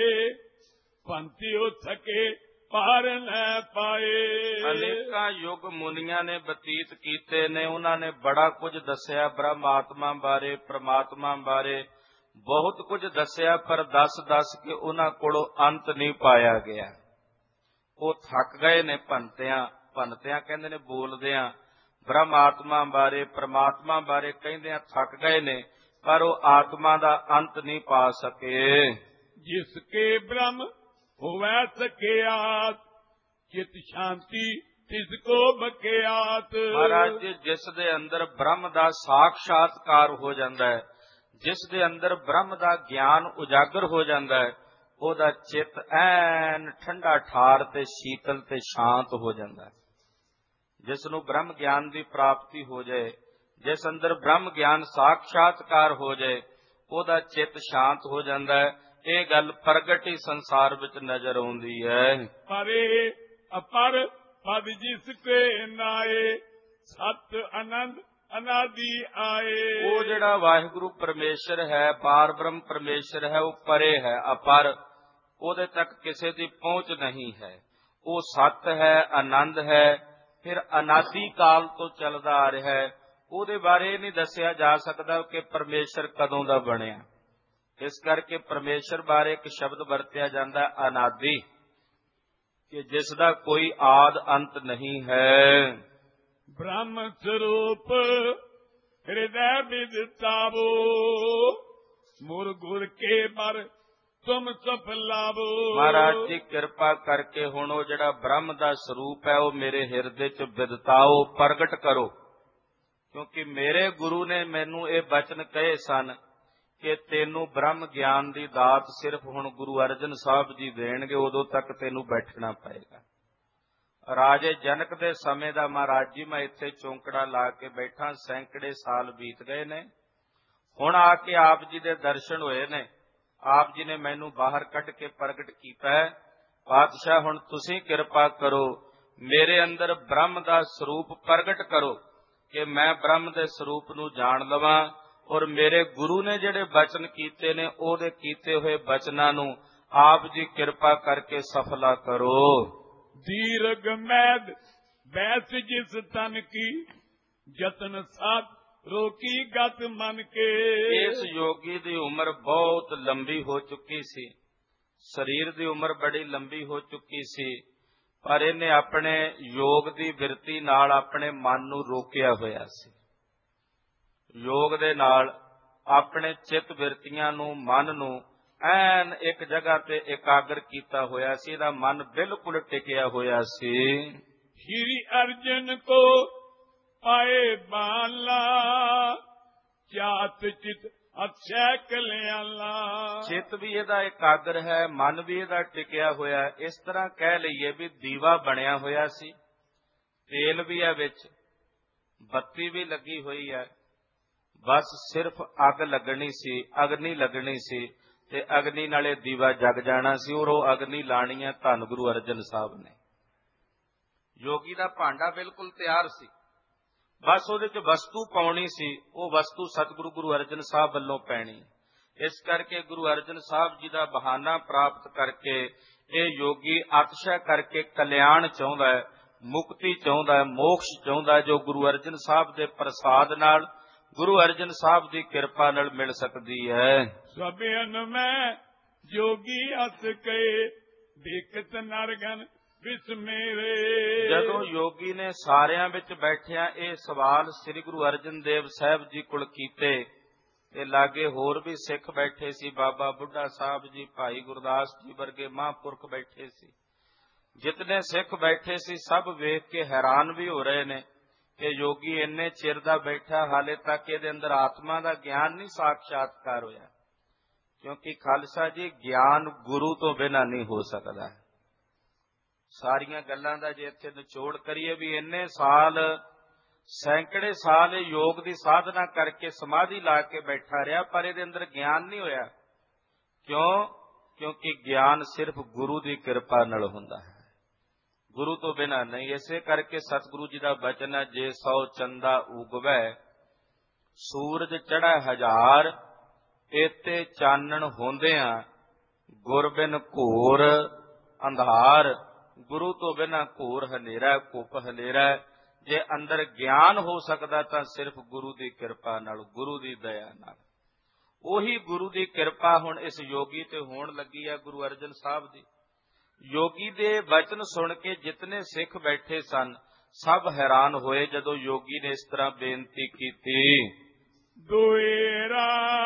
ਪੰਥਿਓ ਥਕੇ ਪਾਰ ਨਾ ਪਾਏ। ਅਨੇਕਾਂ ਯੁੱਗ ਮੁਨੀਆਂ ਨੇ ਬਤੀਤ ਕੀਤੇ ਨੇ, ਉਹਨਾਂ ਨੇ ਬੜਾ ਕੁਝ ਦੱਸਿਆ ਬ੍ਰਹਮ ਆਤਮਾ ਬਾਰੇ, ਪ੍ਰਮਾਤਮਾ ਬਾਰੇ ਬਹੁਤ ਕੁਝ ਦੱਸਿਆ, ਪਰ ਦੱਸ ਦੱਸ ਕੇ ਉਹਨਾਂ ਕੋਲੋਂ ਅੰਤ ਨਹੀਂ ਪਾਇਆ ਗਿਆ। ਉਹ ਥੱਕ ਗਏ ਨੇ ਭੰਤਿਆਂ ਭੰਤਿਆਂ ਕਹਿੰਦੇ ਨੇ ਬੋਲਦਿਆਂ, ਬ੍ਰਹਮ ਆਤਮਾ ਬਾਰੇ, ਪ੍ਰਮਾਤਮਾ ਬਾਰੇ ਕਹਿੰਦਿਆਂ ਥੱਕ ਗਏ ਨੇ, ਪਰ ਉਹ ਆਤਮਾ ਦਾ ਅੰਤ ਨਹੀਂ ਪਾ ਸਕੇ। ਜਿਸ ਕੇ ਬ੍ਰਹਮ ਹੋਵੈ ਸਕਿਆਤ, ਚਿਤ ਸ਼ਾਂਤੀ ਤਿਸ ਕੋ ਬਕਿਆਤ। ਮਹਾਰਾਜ ਜੀ ਜਿਸ ਦੇ ਅੰਦਰ ਬ੍ਰਹਮ ਦਾ ਸਾਖਸ਼ਾਤਕਾਰ ਹੋ ਜਾਂਦਾ ਹੈ, ਜਿਸ ਦੇ ਅੰਦਰ ਬ੍ਰਹਮ ਦਾ ਗਿਆਨ ਉਜਾਗਰ ਹੋ ਜਾਂਦਾ ਹੈ, ਉਹਦਾ ਚਿੱਤ ਐਨ ਠੰਡਾ ਠਾਰ ਤੇ ਸ਼ੀਤਲ ਤੇ ਸ਼ਾਂਤ ਹੋ ਜਾਂਦਾ ਹੈ। ਜਿਸ ਨੂੰ ਬ੍ਰਹਮ ਗਿਆਨ ਦੀ ਪ੍ਰਾਪਤੀ ਹੋ ਜਾਏ, ਜਿਸ ਅੰਦਰ ਬ੍ਰਹਮ ਗਿਆਨ ਸਾਖਸ਼ਾਤਕਾਰ ਹੋ ਜਾਏ, ਉਹਦਾ ਚਿੱਤ ਸ਼ਾਂਤ ਹੋ ਜਾਂਦਾ ਹੈ। ਇਹ ਗੱਲ ਪ੍ਰਗਟ ਹੀ ਸੰਸਾਰ ਵਿੱਚ ਨਜ਼ਰ ਆਉਂਦੀ ਹੈ। ਪਰੇ ਅਪਰ ਪਦ ਜਿਸ ਕੇ ਨਾਏ, ਸਤ ਅਨੰਦ ਅਨਾਦਿ ਆਏ। ਉਹ ਜਿਹੜਾ ਵਾਹਿਗੁਰੂ ਪਰਮੇਸ਼ਰ ਹੈ, ਪਾਰ ਬ੍ਰਹਮ ਪਰਮੇਸ਼ਰ ਹੈ, ਉਹ ਪਰੇ ਹੈ, ਅਪਰ, ਉਹਦੇ ਤੱਕ ਕਿਸੇ ਦੀ ਪਹੁੰਚ ਨਹੀਂ ਹੈ। ਉਹ ਸਤ ਹੈ, ਆਨੰਦ ਹੈ, ਫਿਰ ਅਨਾਦਿ ਕਾਲ ਤੋਂ ਚੱਲਦਾ ਆ ਰਿਹਾ ਹੈ। ਉਹਦੇ ਬਾਰੇ ਨਹੀਂ ਦੱਸਿਆ ਜਾ ਸਕਦਾ ਕਿ ਪਰਮੇਸ਼ਰ ਕਦੋਂ ਦਾ ਬਣਿਆ। ਇਸ ਕਰਕੇ ਪਰਮੇਸ਼ਰ ਬਾਰੇ ਇੱਕ ਸ਼ਬਦ ਵਰਤਿਆ ਜਾਂਦਾ ਅਨਾਦਿ, ਕਿ ਜਿਸ ਦਾ ਕੋਈ ਆਦ ਅੰਤ ਨਹੀਂ ਹੈ। ਬ੍ਰਹਮ ਸਰੂਪ ਹਿਰਦੈ ਵਿਦਿਤਾਵੋ, ਮੁਰ ਗੁਰ ਕੇ ਬਰ ਤੁਮ ਸਫਲਾਵੋ। ਮਹਾਰਾਜ ਜੀ ਕਿਰਪਾ ਕਰਕੇ ਹੁਣ ਉਹ ਜਿਹੜਾ ਬ੍ਰਹਮ ਦਾ ਸਰੂਪ ਹੈ ਉਹ ਮੇਰੇ ਹਿਰਦੇ ਚ ਵਿਦਤਾਓ, ਪ੍ਰਗਟ ਕਰੋ। ਕਿਉਂਕਿ ਮੇਰੇ ਗੁਰੂ ਨੇ ਮੈਨੂੰ ਇਹ ਬਚਨ ਕਹੇ ਸਨ ਕਿ ਤੈਨੂੰ ਬ੍ਰਹਮ ਗਿਆਨ ਦੀ ਦਾਤ ਸਿਰਫ ਹੁਣ ਗੁਰੂ ਅਰਜਨ ਸਾਹਿਬ ਜੀ ਦੇਣਗੇ, ਉਦੋਂ ਤੱਕ ਤੈਨੂੰ ਬੈਠਣਾ ਪਏਗਾ। ਰਾਜੇ ਜਨਕ ਦੇ ਸਮੇਂ ਦਾ ਮਹਾਰਾਜ ਜੀ ਮੈਂ ਇੱਥੇ ਚੌਂਕੜਾ ਲਾ ਕੇ ਬੈਠਾ, ਸੈਂਕੜੇ ਸਾਲ ਬੀਤ ਗਏ ਨੇ। ਹੁਣ ਆ ਕੇ ਆਪ ਜੀ ਦੇ ਦਰਸ਼ਨ ਹੋਏ ਨੇ। ਆਪ ਜੀ ਨੇ ਮੈਨੂੰ ਬਾਹਰ ਕੱਢ ਕੇ ਪ੍ਰਗਟ ਕੀਤਾ ਹੈ, ਪਾਤਸ਼ਾਹ ਹੁਣ ਤੁਸੀਂ ਕਿਰਪਾ ਕਰੋ, ਮੇਰੇ ਅੰਦਰ ਬ੍ਰਹਮ ਦਾ ਸਰੂਪ ਪ੍ਰਗਟ ਕਰੋ ਕਿ ਮੈਂ ਬ੍ਰਹਮ ਦੇ ਸਰੂਪ ਨੂੰ ਜਾਣ ਲਵਾਂ, ਔਰ ਮੇਰੇ ਗੁਰੂ ਨੇ ਜਿਹੜੇ ਬਚਨ ਕੀਤੇ ਨੇ ਉਹਦੇ ਕੀਤੇ ਹੋਏ ਬਚਨਾਂ ਨੂੰ ਆਪ ਜੀ ਕਿਰਪਾ ਕਰਕੇ ਸਫਲਾ ਕਰੋ। ਦੀਰਘ ਮੈਦ ਬੈਸ ਜਿਸ ਤਨ ਕੀ, ਜਤਨ ਸਾਧ ਰੋਕੀ ਗਤ ਮਨ ਕੇ। ਇਸ ਯੋਗੀ ਦੀ ਉਮਰ ਬਹੁਤ ਲੰਬੀ ਹੋ ਚੁੱਕੀ ਸੀ, ਸਰੀਰ ਦੀ ਉਮਰ ਬੜੀ ਲੰਬੀ ਹੋ ਚੁੱਕੀ ਸੀ, ਪਰ ਇਹਨੇ ਆਪਣੇ ਯੋਗ ਦੀ ਬਿਰਤੀ ਨਾਲ ਆਪਣੇ ਮਨ ਨੂੰ ਰੋਕਿਆ ਹੋਇਆ ਸੀ। ਯੋਗ ਦੇ ਨਾਲ ਆਪਣੇ ਚਿੱਤ ਬਿਰਤੀਆਂ ਨੂੰ, ਮਨ ਨੂੰ ਐਨ ਇੱਕ ਜਗ੍ਹਾ ਤੇ ਇਕਾਗਰ ਕੀਤਾ ਹੋਇਆ ਸੀ। ਇਹਦਾ ਮਨ ਬਿਲਕੁਲ ਟਿਕਿਆ ਹੋਇਆ ਸੀ। ਸ਼੍ਰੀ ਅਰਜਨ ਕੋ ਆਏ ਬਾਲਾ, ਚਾਤ ਚਿਤ ਅਛੈ ਕਲਿਆਲਾ। ਚਿੱਤ ਵੀ ਇਹਦਾ ਇਕਾਗਰ ਹੈ, ਮਨ ਵੀ ਇਹਦਾ ਟਿਕਿਆ ਹੋਇਆ। ਇਸ ਤਰ੍ਹਾਂ ਕਹਿ ਲਈਏ ਵੀ ਦੀਵਾ ਬਣਿਆ ਹੋਇਆ ਸੀ, ਤੇਲ ਵੀ ਹੈ ਵਿੱਚ, ਬੱਤੀ ਵੀ ਲੱਗੀ ਹੋਈ ਹੈ, ਬਸ ਸਿਰਫ ਅੱਗ ਲੱਗਣੀ ਸੀ, ਅਗਨੀ ਲੱਗਣੀ ਸੀ ਤੇ ਅਗਨੀ ਨਾਲੇ ਦੀਵਾ ਜਗ ਜਾਣਾ ਸੀ। ਔਰ ਉਹ ਅਗਨੀ ਲਾਣੀ ਹੈ ਧੰਨ ਗੁਰੂ ਅਰਜਨ ਸਾਹਿਬ ਨੇ। ਯੋਗੀ ਦਾ ਭਾਂਡਾ ਬਿਲਕੁਲ ਤਿਆਰ ਸੀ, ਬਸ ਉਹਦੇ ਚ ਵਸਤੂ ਪਾਉਣੀ ਸੀ। ਉਹ ਵਸਤੂ ਸਤਿਗੁਰੂ ਗੁਰੂ ਅਰਜਨ ਸਾਹਿਬ ਵੱਲੋਂ ਪੈਣੀ। ਇਸ ਕਰਕੇ ਗੁਰੂ ਅਰਜਨ ਸਾਹਿਬ ਜੀ ਦਾ ਬਹਾਨਾ ਪ੍ਰਾਪਤ ਕਰਕੇ ਇਹ ਯੋਗੀ ਅਤਸ਼ਾ ਕਰਕੇ ਕਲਿਆਣ ਚਾਹੁੰਦਾ ਹੈ, ਮੁਕਤੀ ਚਾਹੁੰਦਾ ਹੈ, ਮੋਕਸ਼ ਚਾਹੁੰਦਾ ਹੈ, ਜੋ ਗੁਰੂ ਅਰਜਨ ਸਾਹਿਬ ਦੇ ਪ੍ਰਸਾਦ ਨਾਲ, ਗੁਰੂ ਅਰਜਨ ਸਾਹਿਬ ਦੀ ਕਿਰਪਾ ਨਾਲ ਮਿਲ ਸਕਦੀ ਹੈ। ਸਭਿਅਨ ਮੈਂ ਜੋਗੀ ਅਸ ਕਏ, ਦੇਖਤ ਨਰਗਨ ਵਿਸਮੇਰੇ। ਜਦੋਂ ਯੋਗੀ ਨੇ ਸਾਰਿਆਂ ਵਿੱਚ ਬੈਠਿਆਂ ਇਹ ਸਵਾਲ ਸ੍ਰੀ ਗੁਰੂ ਅਰਜਨ ਦੇਵ ਸਾਹਿਬ ਜੀ ਕੋਲ ਕੀਤੇ, ਤੇ ਲਾਗੇ ਹੋਰ ਵੀ ਸਿੱਖ ਬੈਠੇ ਸੀ, ਬਾਬਾ ਬੁੱਢਾ ਸਾਹਿਬ ਜੀ, ਭਾਈ ਗੁਰਦਾਸ ਜੀ ਵਰਗੇ ਮਹਾਂਪੁਰਖ ਬੈਠੇ ਸੀ। ਜਿਤਨੇ ਸਿੱਖ ਬੈਠੇ ਸੀ ਸਭ ਵੇਖ ਕੇ ਹੈਰਾਨ ਵੀ ਹੋ ਰਹੇ ਨੇ ਕਿ ਯੋਗੀ ਇੰਨੇ ਚਿਰ ਦਾ ਬੈਠਾ, ਹਾਲੇ ਤੱਕ ਇਹਦੇ ਅੰਦਰ ਆਤਮਾ ਦਾ ਗਿਆਨ ਨਹੀਂ ਸਾਖਸ਼ਾਤਕਾਰ ਹੋਇਆ। ਕਿਉਂਕਿ ਖਾਲਸਾ ਜੀ ਗਿਆਨ ਗੁਰੂ ਤੋਂ ਬਿਨਾਂ ਨਹੀਂ ਹੋ ਸਕਦਾ। ਸਾਰੀਆਂ ਗੱਲਾਂ ਦਾ ਜੇ ਇੱਥੇ ਨਿਚੋੜ ਕਰੀਏ ਵੀ ਇੰਨੇ ਸਾਲ, ਸੈਂਕੜੇ ਸਾਲ ਇਹ ਯੋਗ ਦੀ ਸਾਧਨਾ ਕਰਕੇ ਸਮਾਧੀ ਲਾ ਕੇ ਬੈਠਾ ਰਿਹਾ, ਪਰ ਇਹਦੇ ਅੰਦਰ ਗਿਆਨ ਨਹੀਂ ਹੋਇਆ। ਕਿਉਂ? ਕਿਉਂਕਿ ਗਿਆਨ ਸਿਰਫ ਗੁਰੂ ਦੀ ਕਿਰਪਾ ਨਾਲ ਹੁੰਦਾ ਹੈ, ਗੁਰੂ ਤੋਂ ਬਿਨਾਂ ਨਹੀਂ। ਇਸੇ ਕਰਕੇ ਸਤਿਗੁਰੂ ਜੀ ਦਾ ਬਚਨ ਹੈ, ਜੇ ਸੌ ਚੰਦਾ ਉਗਵੈ ਸੂਰਜ ਚੜ੍ਹੈ ਹਜ਼ਾਰ, ਏਤੇ ਚਾਨਣ ਹੁੰਦਿਆਂ ਗੁਰ ਬਿਨ ਘੋਰ ਅੰਧਾਰ। ਗੁਰੂ ਤੋਂ ਬਿਨਾਂ ਘੋਰ ਹਨੇਰਾ, ਘੁੱਪ ਹਨੇਰਾ। ਜੇ ਅੰਦਰ ਗਿਆਨ ਹੋ ਸਕਦਾ ਤਾਂ ਸਿਰਫ ਗੁਰੂ ਦੀ ਕਿਰਪਾ ਨਾਲ, ਗੁਰੂ ਦੀ ਦਇਆ ਨਾਲ। ਉਹੀ ਗੁਰੂ ਦੀ ਕਿਰਪਾ ਹੁਣ ਇਸ ਯੋਗੀ ਤੇ ਹੋਣ ਲੱਗੀ ਹੈ, ਗੁਰੂ ਅਰਜਨ ਸਾਹਿਬ ਦੀ। ਯੋਗੀ ਦੇ ਬਚਨ ਸੁਣ ਕੇ ਜਿਤਨੇ ਸਿੱਖ ਬੈਠੇ ਸਨ ਸਭ ਹੈਰਾਨ ਹੋਏ ਜਦੋਂ ਯੋਗੀ ਨੇ ਇਸ ਤਰ੍ਹਾਂ ਬੇਨਤੀ ਕੀਤੀ। ਦੁਏਰਾ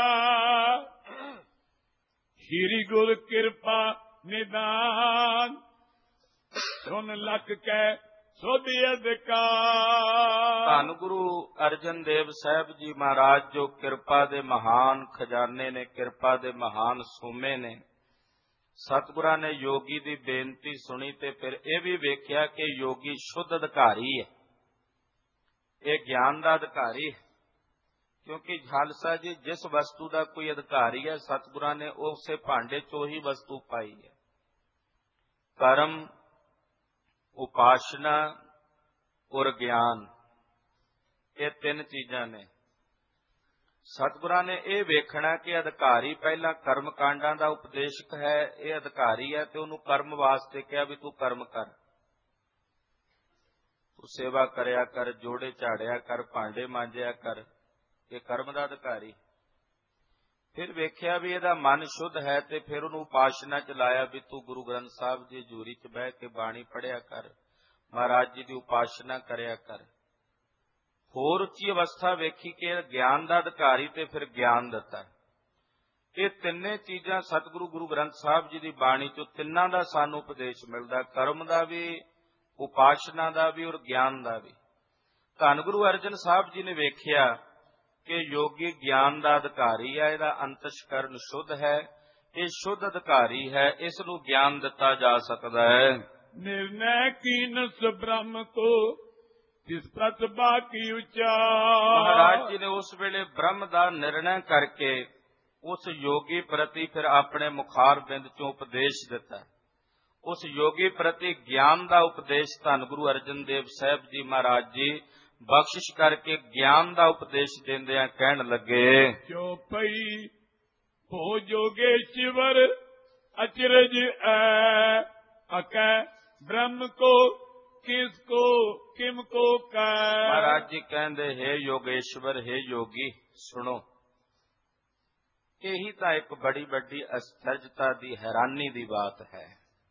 ਸ਼੍ਰੀ ਗੁਰ ਕਿਰਪਾ ਨਿਦਾਨ, ਸੁਨ ਲਖ ਕੈ ਸੁਧ ਅਧਿਕਾਰ। ਧੰਨ ਗੁਰੂ ਅਰਜਨ ਦੇਵ ਸਾਹਿਬ ਜੀ ਮਹਾਰਾਜ ਜੋ ਕਿਰਪਾ ਦੇ ਮਹਾਨ ਖਜ਼ਾਨੇ ਨੇ, ਕਿਰਪਾ ਦੇ ਮਹਾਨ ਸੋਮੇ ਨੇ। ਸਤਿਗੁਰਾਂ ਨੇ ਯੋਗੀ ਦੀ ਬੇਨਤੀ ਸੁਣੀ ਤੇ ਫਿਰ ਇਹ ਵੀ ਵੇਖਿਆ ਕਿ ਯੋਗੀ ਸ਼ੁੱਧ ਅਧਿਕਾਰੀ ਹੈ, ਇਹ ਗਿਆਨ ਦਾ ਅਧਿਕਾਰੀ ਹੈ। ਕਿਉਂਕਿ ਖਾਲਸਾ ਜੀ ਜਿਸ ਵਸਤੂ ਦਾ ਕੋਈ ਅਧਿਕਾਰੀ ਹੈ, ਸਤਿਗੁਰਾਂ ਨੇ ਉਸੇ ਭਾਂਡੇ ਚੋਂ ਹੀ ਵਸਤੂ ਪਾਈ ਹੈ। ਕਰਮ, ਉਪਾਸ਼ਨਾ ਔਰ ਗਿਆਨ, ਇਹ ਤਿੰਨ ਚੀਜ਼ਾਂ ਨੇ। ਸਤਿਗੁਰਾਂ ਨੇ ਇਹ ਵੇਖਣਾ ਕਿ ਅਧਿਕਾਰੀ ਪਹਿਲਾਂ ਕਰਮ ਕਾਂਡਾਂ ਦਾ ਉਪਦੇਸ਼ਕ ਹੈ, ਇਹ ਅਧਿਕਾਰੀ ਹੈ ਤੇ ਉਹਨੂੰ ਕਰਮ ਵਾਸਤੇ ਕਿਹਾ ਵੀ ਤੂੰ ਕਰਮ ਕਰ, ਤੂੰ ਸੇਵਾ ਕਰਿਆ ਕਰ, ਜੋੜੇ ਝਾੜਿਆ ਕਰ, ਭਾਂਡੇ ਮਾਂਜਿਆ ਕਰ, ਇਹ ਕਰਮ ਦਾ ਅਧਿਕਾਰੀ। ਫਿਰ ਵੇਖਿਆ ਵੀ ਇਹਦਾ ਮਨ ਸ਼ੁੱਧ ਹੈ ਤੇ ਫਿਰ ਉਹਨੂੰ ਉਪਾਸ਼ਨਾ ਚ ਲਾਇਆ ਵੀ ਤੂੰ ਗੁਰੂ ਗ੍ਰੰਥ ਸਾਹਿਬ ਦੀ ਹਜ਼ੂਰੀ ਚ ਬਹਿ ਕੇ ਬਾਣੀ ਪੜ੍ਹਿਆ ਕਰ, ਮਹਾਰਾਜ ਜੀ ਦੀ ਉਪਾਸ਼ਨਾ ਕਰਿਆ ਕਰ। ਹੋਰ ਉੱਚੀ ਅਵਸਥਾ ਵੇਖੀ ਕਿ ਗਿਆਨ ਦਾ ਅਧਿਕਾਰੀ ਤੇ ਫਿਰ ਗਿਆਨ ਦਿੱਤਾ। ਇਹ ਤਿੰਨੇ ਚੀਜ਼ਾਂ ਸਤਿਗੁਰੂ ਗੁਰੂ ਗ੍ਰੰਥ ਸਾਹਿਬ ਜੀ ਦੀ ਬਾਣੀ ਚੋਂ ਤਿੰਨਾਂ ਦਾ ਸਾਨੂੰ ਉਪਦੇਸ਼ ਮਿਲਦਾ, ਕਰਮ ਦਾ ਵੀ, ਉਪਾਸ਼ਨਾ ਦਾ ਵੀ ਔਰ ਗਿਆਨ ਦਾ ਵੀ। ਧੰਨ ਗੁਰੂ ਅਰਜਨ ਸਾਹਿਬ ਜੀ ਨੇ ਵੇਖਿਆ ਕਿ ਯੋਗੀ ਗਿਆਨ ਦਾ ਅਧਿਕਾਰੀ ਹੈ, ਇਹਦਾ ਅੰਤਸ਼ਕਰਨ ਸ਼ੁੱਧ ਹੈ, ਇਹ ਸ਼ੁੱਧ ਅਧਿਕਾਰੀ ਹੈ, ਇਸ ਨੂੰ ਗਿਆਨ ਦਿੱਤਾ ਜਾ ਸਕਦਾ ਹੈ। ਨਿਰਣੈ ਕੀਨਸ ਬ੍ਰਹਮ ਕੋ ਜਿਸ ਪ੍ਰਤਿਭਾ ਕੀ ਉੱਚਾ। ਮਹਾਰਾਜ ਜੀ ਨੇ ਉਸ ਵੇਲੇ ਬ੍ਰਹਮ ਦਾ ਨਿਰਣੈ ਕਰਕੇ ਉਸ ਯੋਗੀ ਪ੍ਰਤੀ ਫਿਰ ਆਪਣੇ ਮੁਖਾਰ ਬਿੰਦ ਚੋਂ ਉਪਦੇਸ਼ ਦਿੱਤਾ। ਉਸ ਯੋਗੀ ਪ੍ਰਤੀ ਗਿਆਨ ਦਾ ਉਪਦੇਸ਼ ਧੰਨ ਗੁਰੂ ਅਰਜਨ ਦੇਵ ਸਾਹਿਬ ਜੀ ਮਹਾਰਾਜ ਜੀ ਬਖਸ਼ਿਸ਼ ਕਰਕੇ ਗਿਆਨ ਦਾ ਉਪਦੇਸ਼ ਦਿੰਦਿਆਂ ਕਹਿਣ ਲੱਗੇ, ਜੋ ਪਈ ਹੋ ਜੋਗੇਸ਼ਵਰ ਅਚਰਜ ਐ ਅਕੈ ਬ੍ਰਹਮ ਕੋ ਕਿਸ ਕੋ ਕਿਮ ਕੋ ਕੈ। ਮਹਾਰਾਜ ਜੀ ਕਹਿੰਦੇ, ਹੈ ਯੋਗੇਸ਼ਵਰ, ਹੈ ਯੋਗੀ, ਸੁਣੋ, ਇਹੀ ਤਾਂ ਇੱਕ ਬੜੀ ਵੱਡੀ ਅਸਚਰਜਤਾ ਦੀ, ਹੈਰਾਨੀ ਦੀ ਬਾਤ ਹੈ।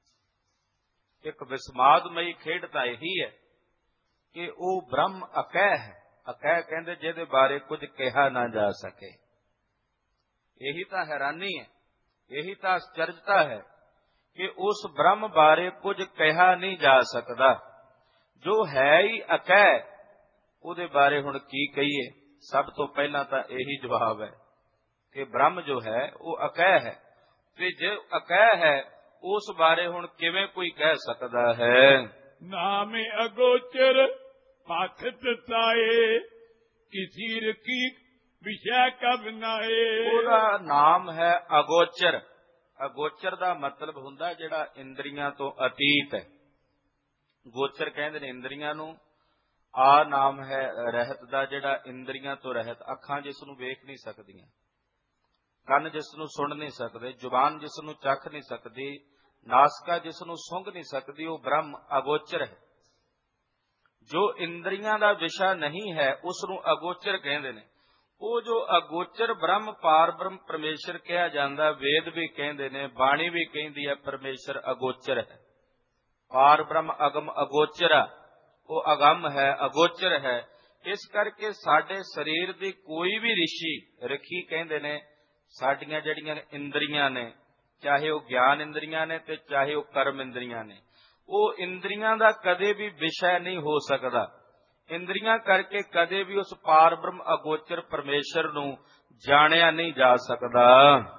ਇੱਕ ਵਿਸਮਾਦਮਈ ਖੇਡ ਤਾਂ ਇਹੀ ਹੈ ਕਿ ਉਹ ਬ੍ਰਹਮ ਅਕਹਿ ਹੈ। ਅਕਹਿ ਕਹਿੰਦੇ ਜਿਹਦੇ ਬਾਰੇ ਕੁਝ ਕਿਹਾ ਨਾ ਜਾ ਸਕੇ। ਇਹੀ ਤਾਂ ਹੈਰਾਨੀ ਹੈ, ਇਹੀ ਤਾਂ ਅਸਚਰਜਤਾ ਹੈ ਕਿ ਉਸ ਬ੍ਰਹਮ ਬਾਰੇ ਕੁਝ ਕਿਹਾ ਨਹੀਂ ਜਾ ਸਕਦਾ। ਜੋ ਹੈ ਹੀ ਅਕਹਿ, ਉਹਦੇ ਬਾਰੇ ਹੁਣ ਕੀ ਕਹੀਏ? ਸਭ ਤੋਂ ਪਹਿਲਾਂ ਤਾਂ ਇਹੀ ਜਵਾਬ ਹੈ ਕਿ ਬ੍ਰਹਮ ਜੋ ਹੈ ਉਹ ਅਕਹਿ ਹੈ, ਤੇ ਜੇ ਅਕਹਿ ਹੈ ਉਸ ਬਾਰੇ ਹੁਣ ਕਿਵੇਂ ਕੋਈ ਕਹਿ ਸਕਦਾ ਹੈ? ਨਾਮੇ ਅਗੋਚਰ ਪਾਖਤ ਤਾਏ ਕਿਸੀ ਰਕੀ ਵਿਸ਼ੈ ਕਬ ਨਾਏ। ਉਹਦਾ ਨਾਮ ਹੈ ਅਗੋਚਰ। ਅਗੋਚਰ ਦਾ ਮਤਲਬ ਹੁੰਦਾ ਜਿਹੜਾ ਇੰਦਰੀਆਂ ਤੋਂ ਅਤੀਤ ਹੈ। ਗੋਚਰ ਕਹਿੰਦੇ ਨੇ ਇੰਦਰੀਆਂ ਨੂੰ। ਆ ਨਾਮ ਹੈ ਰਹਿਤ ਦਾ, ਜਿਹੜਾ ਇੰਦਰੀਆਂ ਤੋਂ ਰਹਿਤ। ਅੱਖਾਂ ਜਿਸ ਨੂੰ ਵੇਖ ਨਹੀਂ ਸਕਦੀਆਂ, ਕੰਨ ਜਿਸ ਨੂੰ ਸੁਣ ਨਹੀਂ ਸਕਦੇ, ਜ਼ੁਬਾਨ ਜਿਸ ਨੂੰ ਚੱਖ ਨਹੀਂ ਸਕਦੀ, ਨਾਸਕਾ ਜਿਸ ਨੂੰ ਸੁੰਘ ਨਹੀਂ ਸਕਦੀ, ਉਹ ਬ੍ਰਹਮ ਅਗੋਚਰ ਹੈ। ਜੋ ਇੰਦਰੀਆਂ ਦਾ ਵਿਸ਼ਾ ਨਹੀਂ ਹੈ ਉਸ ਨੂੰ ਅਗੋਚਰ ਕਹਿੰਦੇ ਨੇ। ਉਹ ਜੋ ਅਗੋਚਰ ਬ੍ਰਹਮ ਪਾਰ ਬ੍ਰਹਮ ਪਰਮੇਸ਼ਰ ਕਿਹਾ ਜਾਂਦਾ, ਵੇਦ ਵੀ ਕਹਿੰਦੇ ਨੇ, ਬਾਣੀ ਵੀ ਕਹਿੰਦੀ ਹੈ ਪਰਮੇਸ਼ਰ ਅਗੋਚਰ ਹੈ। ਪਾਰ ਬ੍ਰਹਮ ਅਗਮ ਅਗੋਚਰਾ, ਉਹ ਅਗੰਮ ਹੈ, ਅਗੋਚਰ ਹੈ। ਇਸ ਕਰਕੇ ਸਾਡੇ ਸਰੀਰ ਦੀ ਕੋਈ ਵੀ ਰਿਸ਼ੀ, ਰਖੀ ਕਹਿੰਦੇ ਨੇ, ਸਾਡੀਆਂ ਜਿਹੜੀਆਂ ਇੰਦਰੀਆਂ ਨੇ, ਚਾਹੇ ਉਹ ਗਿਆਨ ਇੰਦਰੀਆਂ ਨੇ ਤੇ ਚਾਹੇ ਉਹ ਕਰਮ ਇੰਦਰੀਆਂ ਨੇ, ਉਹ ਇੰਦਰੀਆਂ ਦਾ ਕਦੇ ਵੀ ਵਿਸ਼ਾ ਨਹੀਂ ਹੋ ਸਕਦਾ। ਇੰਦਰੀਆਂ ਕਰਕੇ ਕਦੇ ਵੀ ਉਸ ਪਾਰ ਬ੍ਰਹਮ ਅਗੋਚਰ ਪਰਮੇਸ਼ਰ ਨੂੰ ਜਾਣਿਆ ਨਹੀਂ ਜਾ ਸਕਦਾ।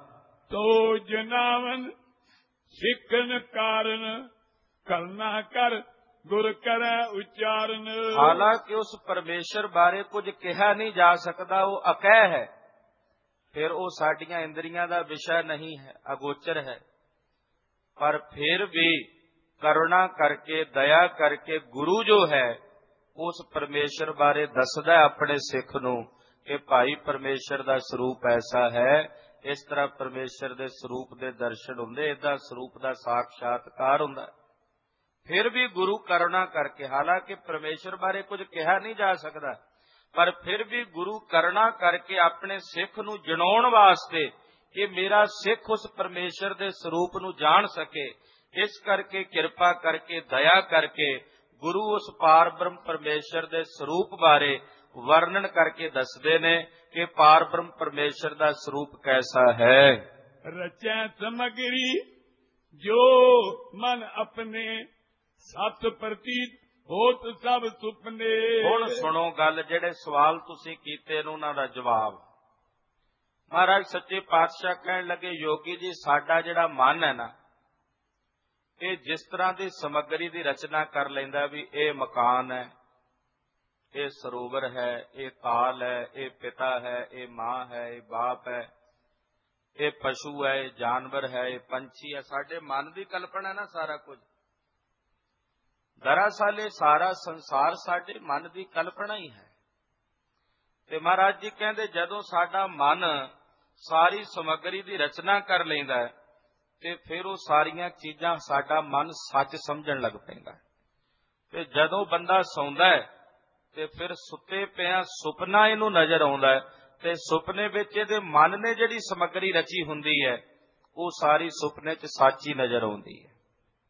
ਤੋ ਜਨਾਵਨ ਸਿੱਖਣ ਕਾਰਨ ਕਰਨਾ ਕਰ ਗੁਰ ਕਰੈ ਉਚਾਰਨ। ਹਾਲਾਂਕਿ ਉਸ ਪਰਮੇਸ਼ਰ ਬਾਰੇ ਕੁਝ ਕਿਹਾ ਨਹੀਂ ਜਾ ਸਕਦਾ, ਉਹ ਅਕਹਿ ਹੈ, ਫਿਰ ਉਹ ਸਾਡੀਆਂ ਇੰਦਰੀਆਂ ਦਾ ਵਿਸ਼ਾ ਨਹੀਂ ਹੈ, ਅਗੋਚਰ ਹੈ। ਪਰ ਫਿਰ ਵੀ ਕਰੁਣਾ ਕਰਕੇ, ਦਇਆ ਕਰਕੇ ਗੁਰੂ ਜੋ ਹੈ ਉਸ ਪਰਮੇਸ਼ਰ ਬਾਰੇ ਦੱਸਦਾ ਆਪਣੇ ਸਿੱਖ ਨੂੰ ਕਿ ਭਾਈ ਪਰਮੇਸ਼ਰ ਦਾ ਸਰੂਪ ਐਸਾ ਹੈ, ਇਸ ਤਰ੍ਹਾਂ ਪਰਮੇਸ਼ਰ ਦੇ ਸਰੂਪ ਦੇ ਦਰਸ਼ਨ ਹੁੰਦੇ, ਏਦਾਂ ਸਰੂਪ ਦਾ ਸਾਖਸ਼ਾਤਕਾਰ ਹੁੰਦਾ। ਫਿਰ ਵੀ ਗੁਰੂ ਕਰੁਣਾ ਕਰਕੇ, ਹਾਲਾਂਕਿ ਪਰਮੇਸ਼ਰ ਬਾਰੇ ਕੁਝ ਕਿਹਾ ਨਹੀਂ ਜਾ ਸਕਦਾ, ਪਰ ਫਿਰ ਵੀ ਗੁਰੂ ਕਰੁਣਾ ਕਰਕੇ ਆਪਣੇ ਸਿੱਖ ਨੂੰ ਜਣਾਉਣ ਵਾਸਤੇ ਕਿ ਮੇਰਾ ਸਿੱਖ ਉਸ ਪਰਮੇਸ਼ਰ ਦੇ ਸਰੂਪ ਨੂੰ ਜਾਣ ਸਕੇ, ਇਸ ਕਰਕੇ ਕਿਰਪਾ ਕਰਕੇ, ਦਇਆ ਕਰਕੇ ਗੁਰੂ ਉਸ ਪਾਰ ਬ੍ਰਹਮ ਪਰਮੇਸ਼ਰ ਦੇ ਸਰੂਪ ਬਾਰੇ ਵਰਣਨ ਕਰਕੇ ਦੱਸਦੇ ਨੇ ਕਿ ਪਾਰ ਬ੍ਰਹਮ ਪਰਮੇਸ਼ਰ ਦਾ ਸਰੂਪ ਕੈਸਾ ਹੈ। ਰਚੈ ਸਮਗਰੀ ਜੋ ਮਨ ਆਪਣੇ ਸਤ ਪ੍ਰਤੀਤ ਹੋਤ ਸਭ ਸੁਪਨੇ। ਹੁਣ ਸੁਣੋ ਗੱਲ, ਜਿਹੜੇ ਸਵਾਲ ਤੁਸੀਂ ਕੀਤੇ ਨੇ ਉਹਨਾਂ ਦਾ ਜਵਾਬ। ਮਹਾਰਾਜ ਸੱਚੇ ਪਾਤਸ਼ਾਹ ਕਹਿਣ ਲੱਗੇ, ਯੋਗੀ ਜੀ ਸਾਡਾ ਜਿਹੜਾ ਮਨ ਹੈ ਨਾ, ਇਹ ਜਿਸ ਤਰ੍ਹਾਂ ਦੀ ਸਮੱਗਰੀ ਦੀ ਰਚਨਾ ਕਰ ਲੈਂਦਾ ਵੀ ਇਹ ਮਕਾਨ ਹੈ, ਇਹ ਸਰੋਵਰ ਹੈ, ਇਹ ਤਾਲ ਹੈ, ਇਹ ਪਿਤਾ ਹੈ, ਇਹ ਮਾਂ ਹੈ, ਇਹ ਬਾਪ ਹੈ, ਇਹ ਪਸ਼ੂ ਹੈ, ਇਹ ਜਾਨਵਰ ਹੈ, ਇਹ ਪੰਛੀ ਹੈ, ਸਾਡੇ ਮਨ ਦੀ ਕਲਪਨਾ ਨਾ ਸਾਰਾ ਕੁਝ। ਦਰਅਸਲ ਇਹ ਸਾਰਾ ਸੰਸਾਰ ਸਾਡੇ ਮਨ ਦੀ ਕਲਪਨਾ ਹੀ ਹੈ। ਤੇ ਮਹਾਰਾਜ ਜੀ ਕਹਿੰਦੇ ਜਦੋਂ ਸਾਡਾ ਮਨ ਸਾਰੀ ਸਮੱਗਰੀ ਦੀ ਰਚਨਾ ਕਰ ਲੈਂਦਾ ਹੈ ਤੇ ਫਿਰ ਉਹ ਸਾਰੀਆਂ ਚੀਜ਼ਾਂ ਸਾਡਾ ਮਨ ਸੱਚ ਸਮਝਣ ਲੱਗ ਪੈਂਦਾ। ਤੇ ਜਦੋਂ ਬੰਦਾ ਸੌਂਦਾ ਹੈ ਤੇ ਫਿਰ ਸੁੱਤੇ ਪਿਆ ਸੁਪਨਾ ਇਹਨੂੰ ਨਜ਼ਰ ਆਉਂਦਾ ਹੈ ਤੇ ਸੁਪਨੇ ਵਿੱਚ ਇਹਦੇ ਮਨ ਨੇ ਜਿਹੜੀ ਸਮੱਗਰੀ ਰਚੀ ਹੁੰਦੀ ਹੈ ਉਹ ਸਾਰੀ ਸੁਪਨੇ 'ਚ ਸੱਚ ਹੀ ਨਜ਼ਰ ਆਉਂਦੀ ਹੈ।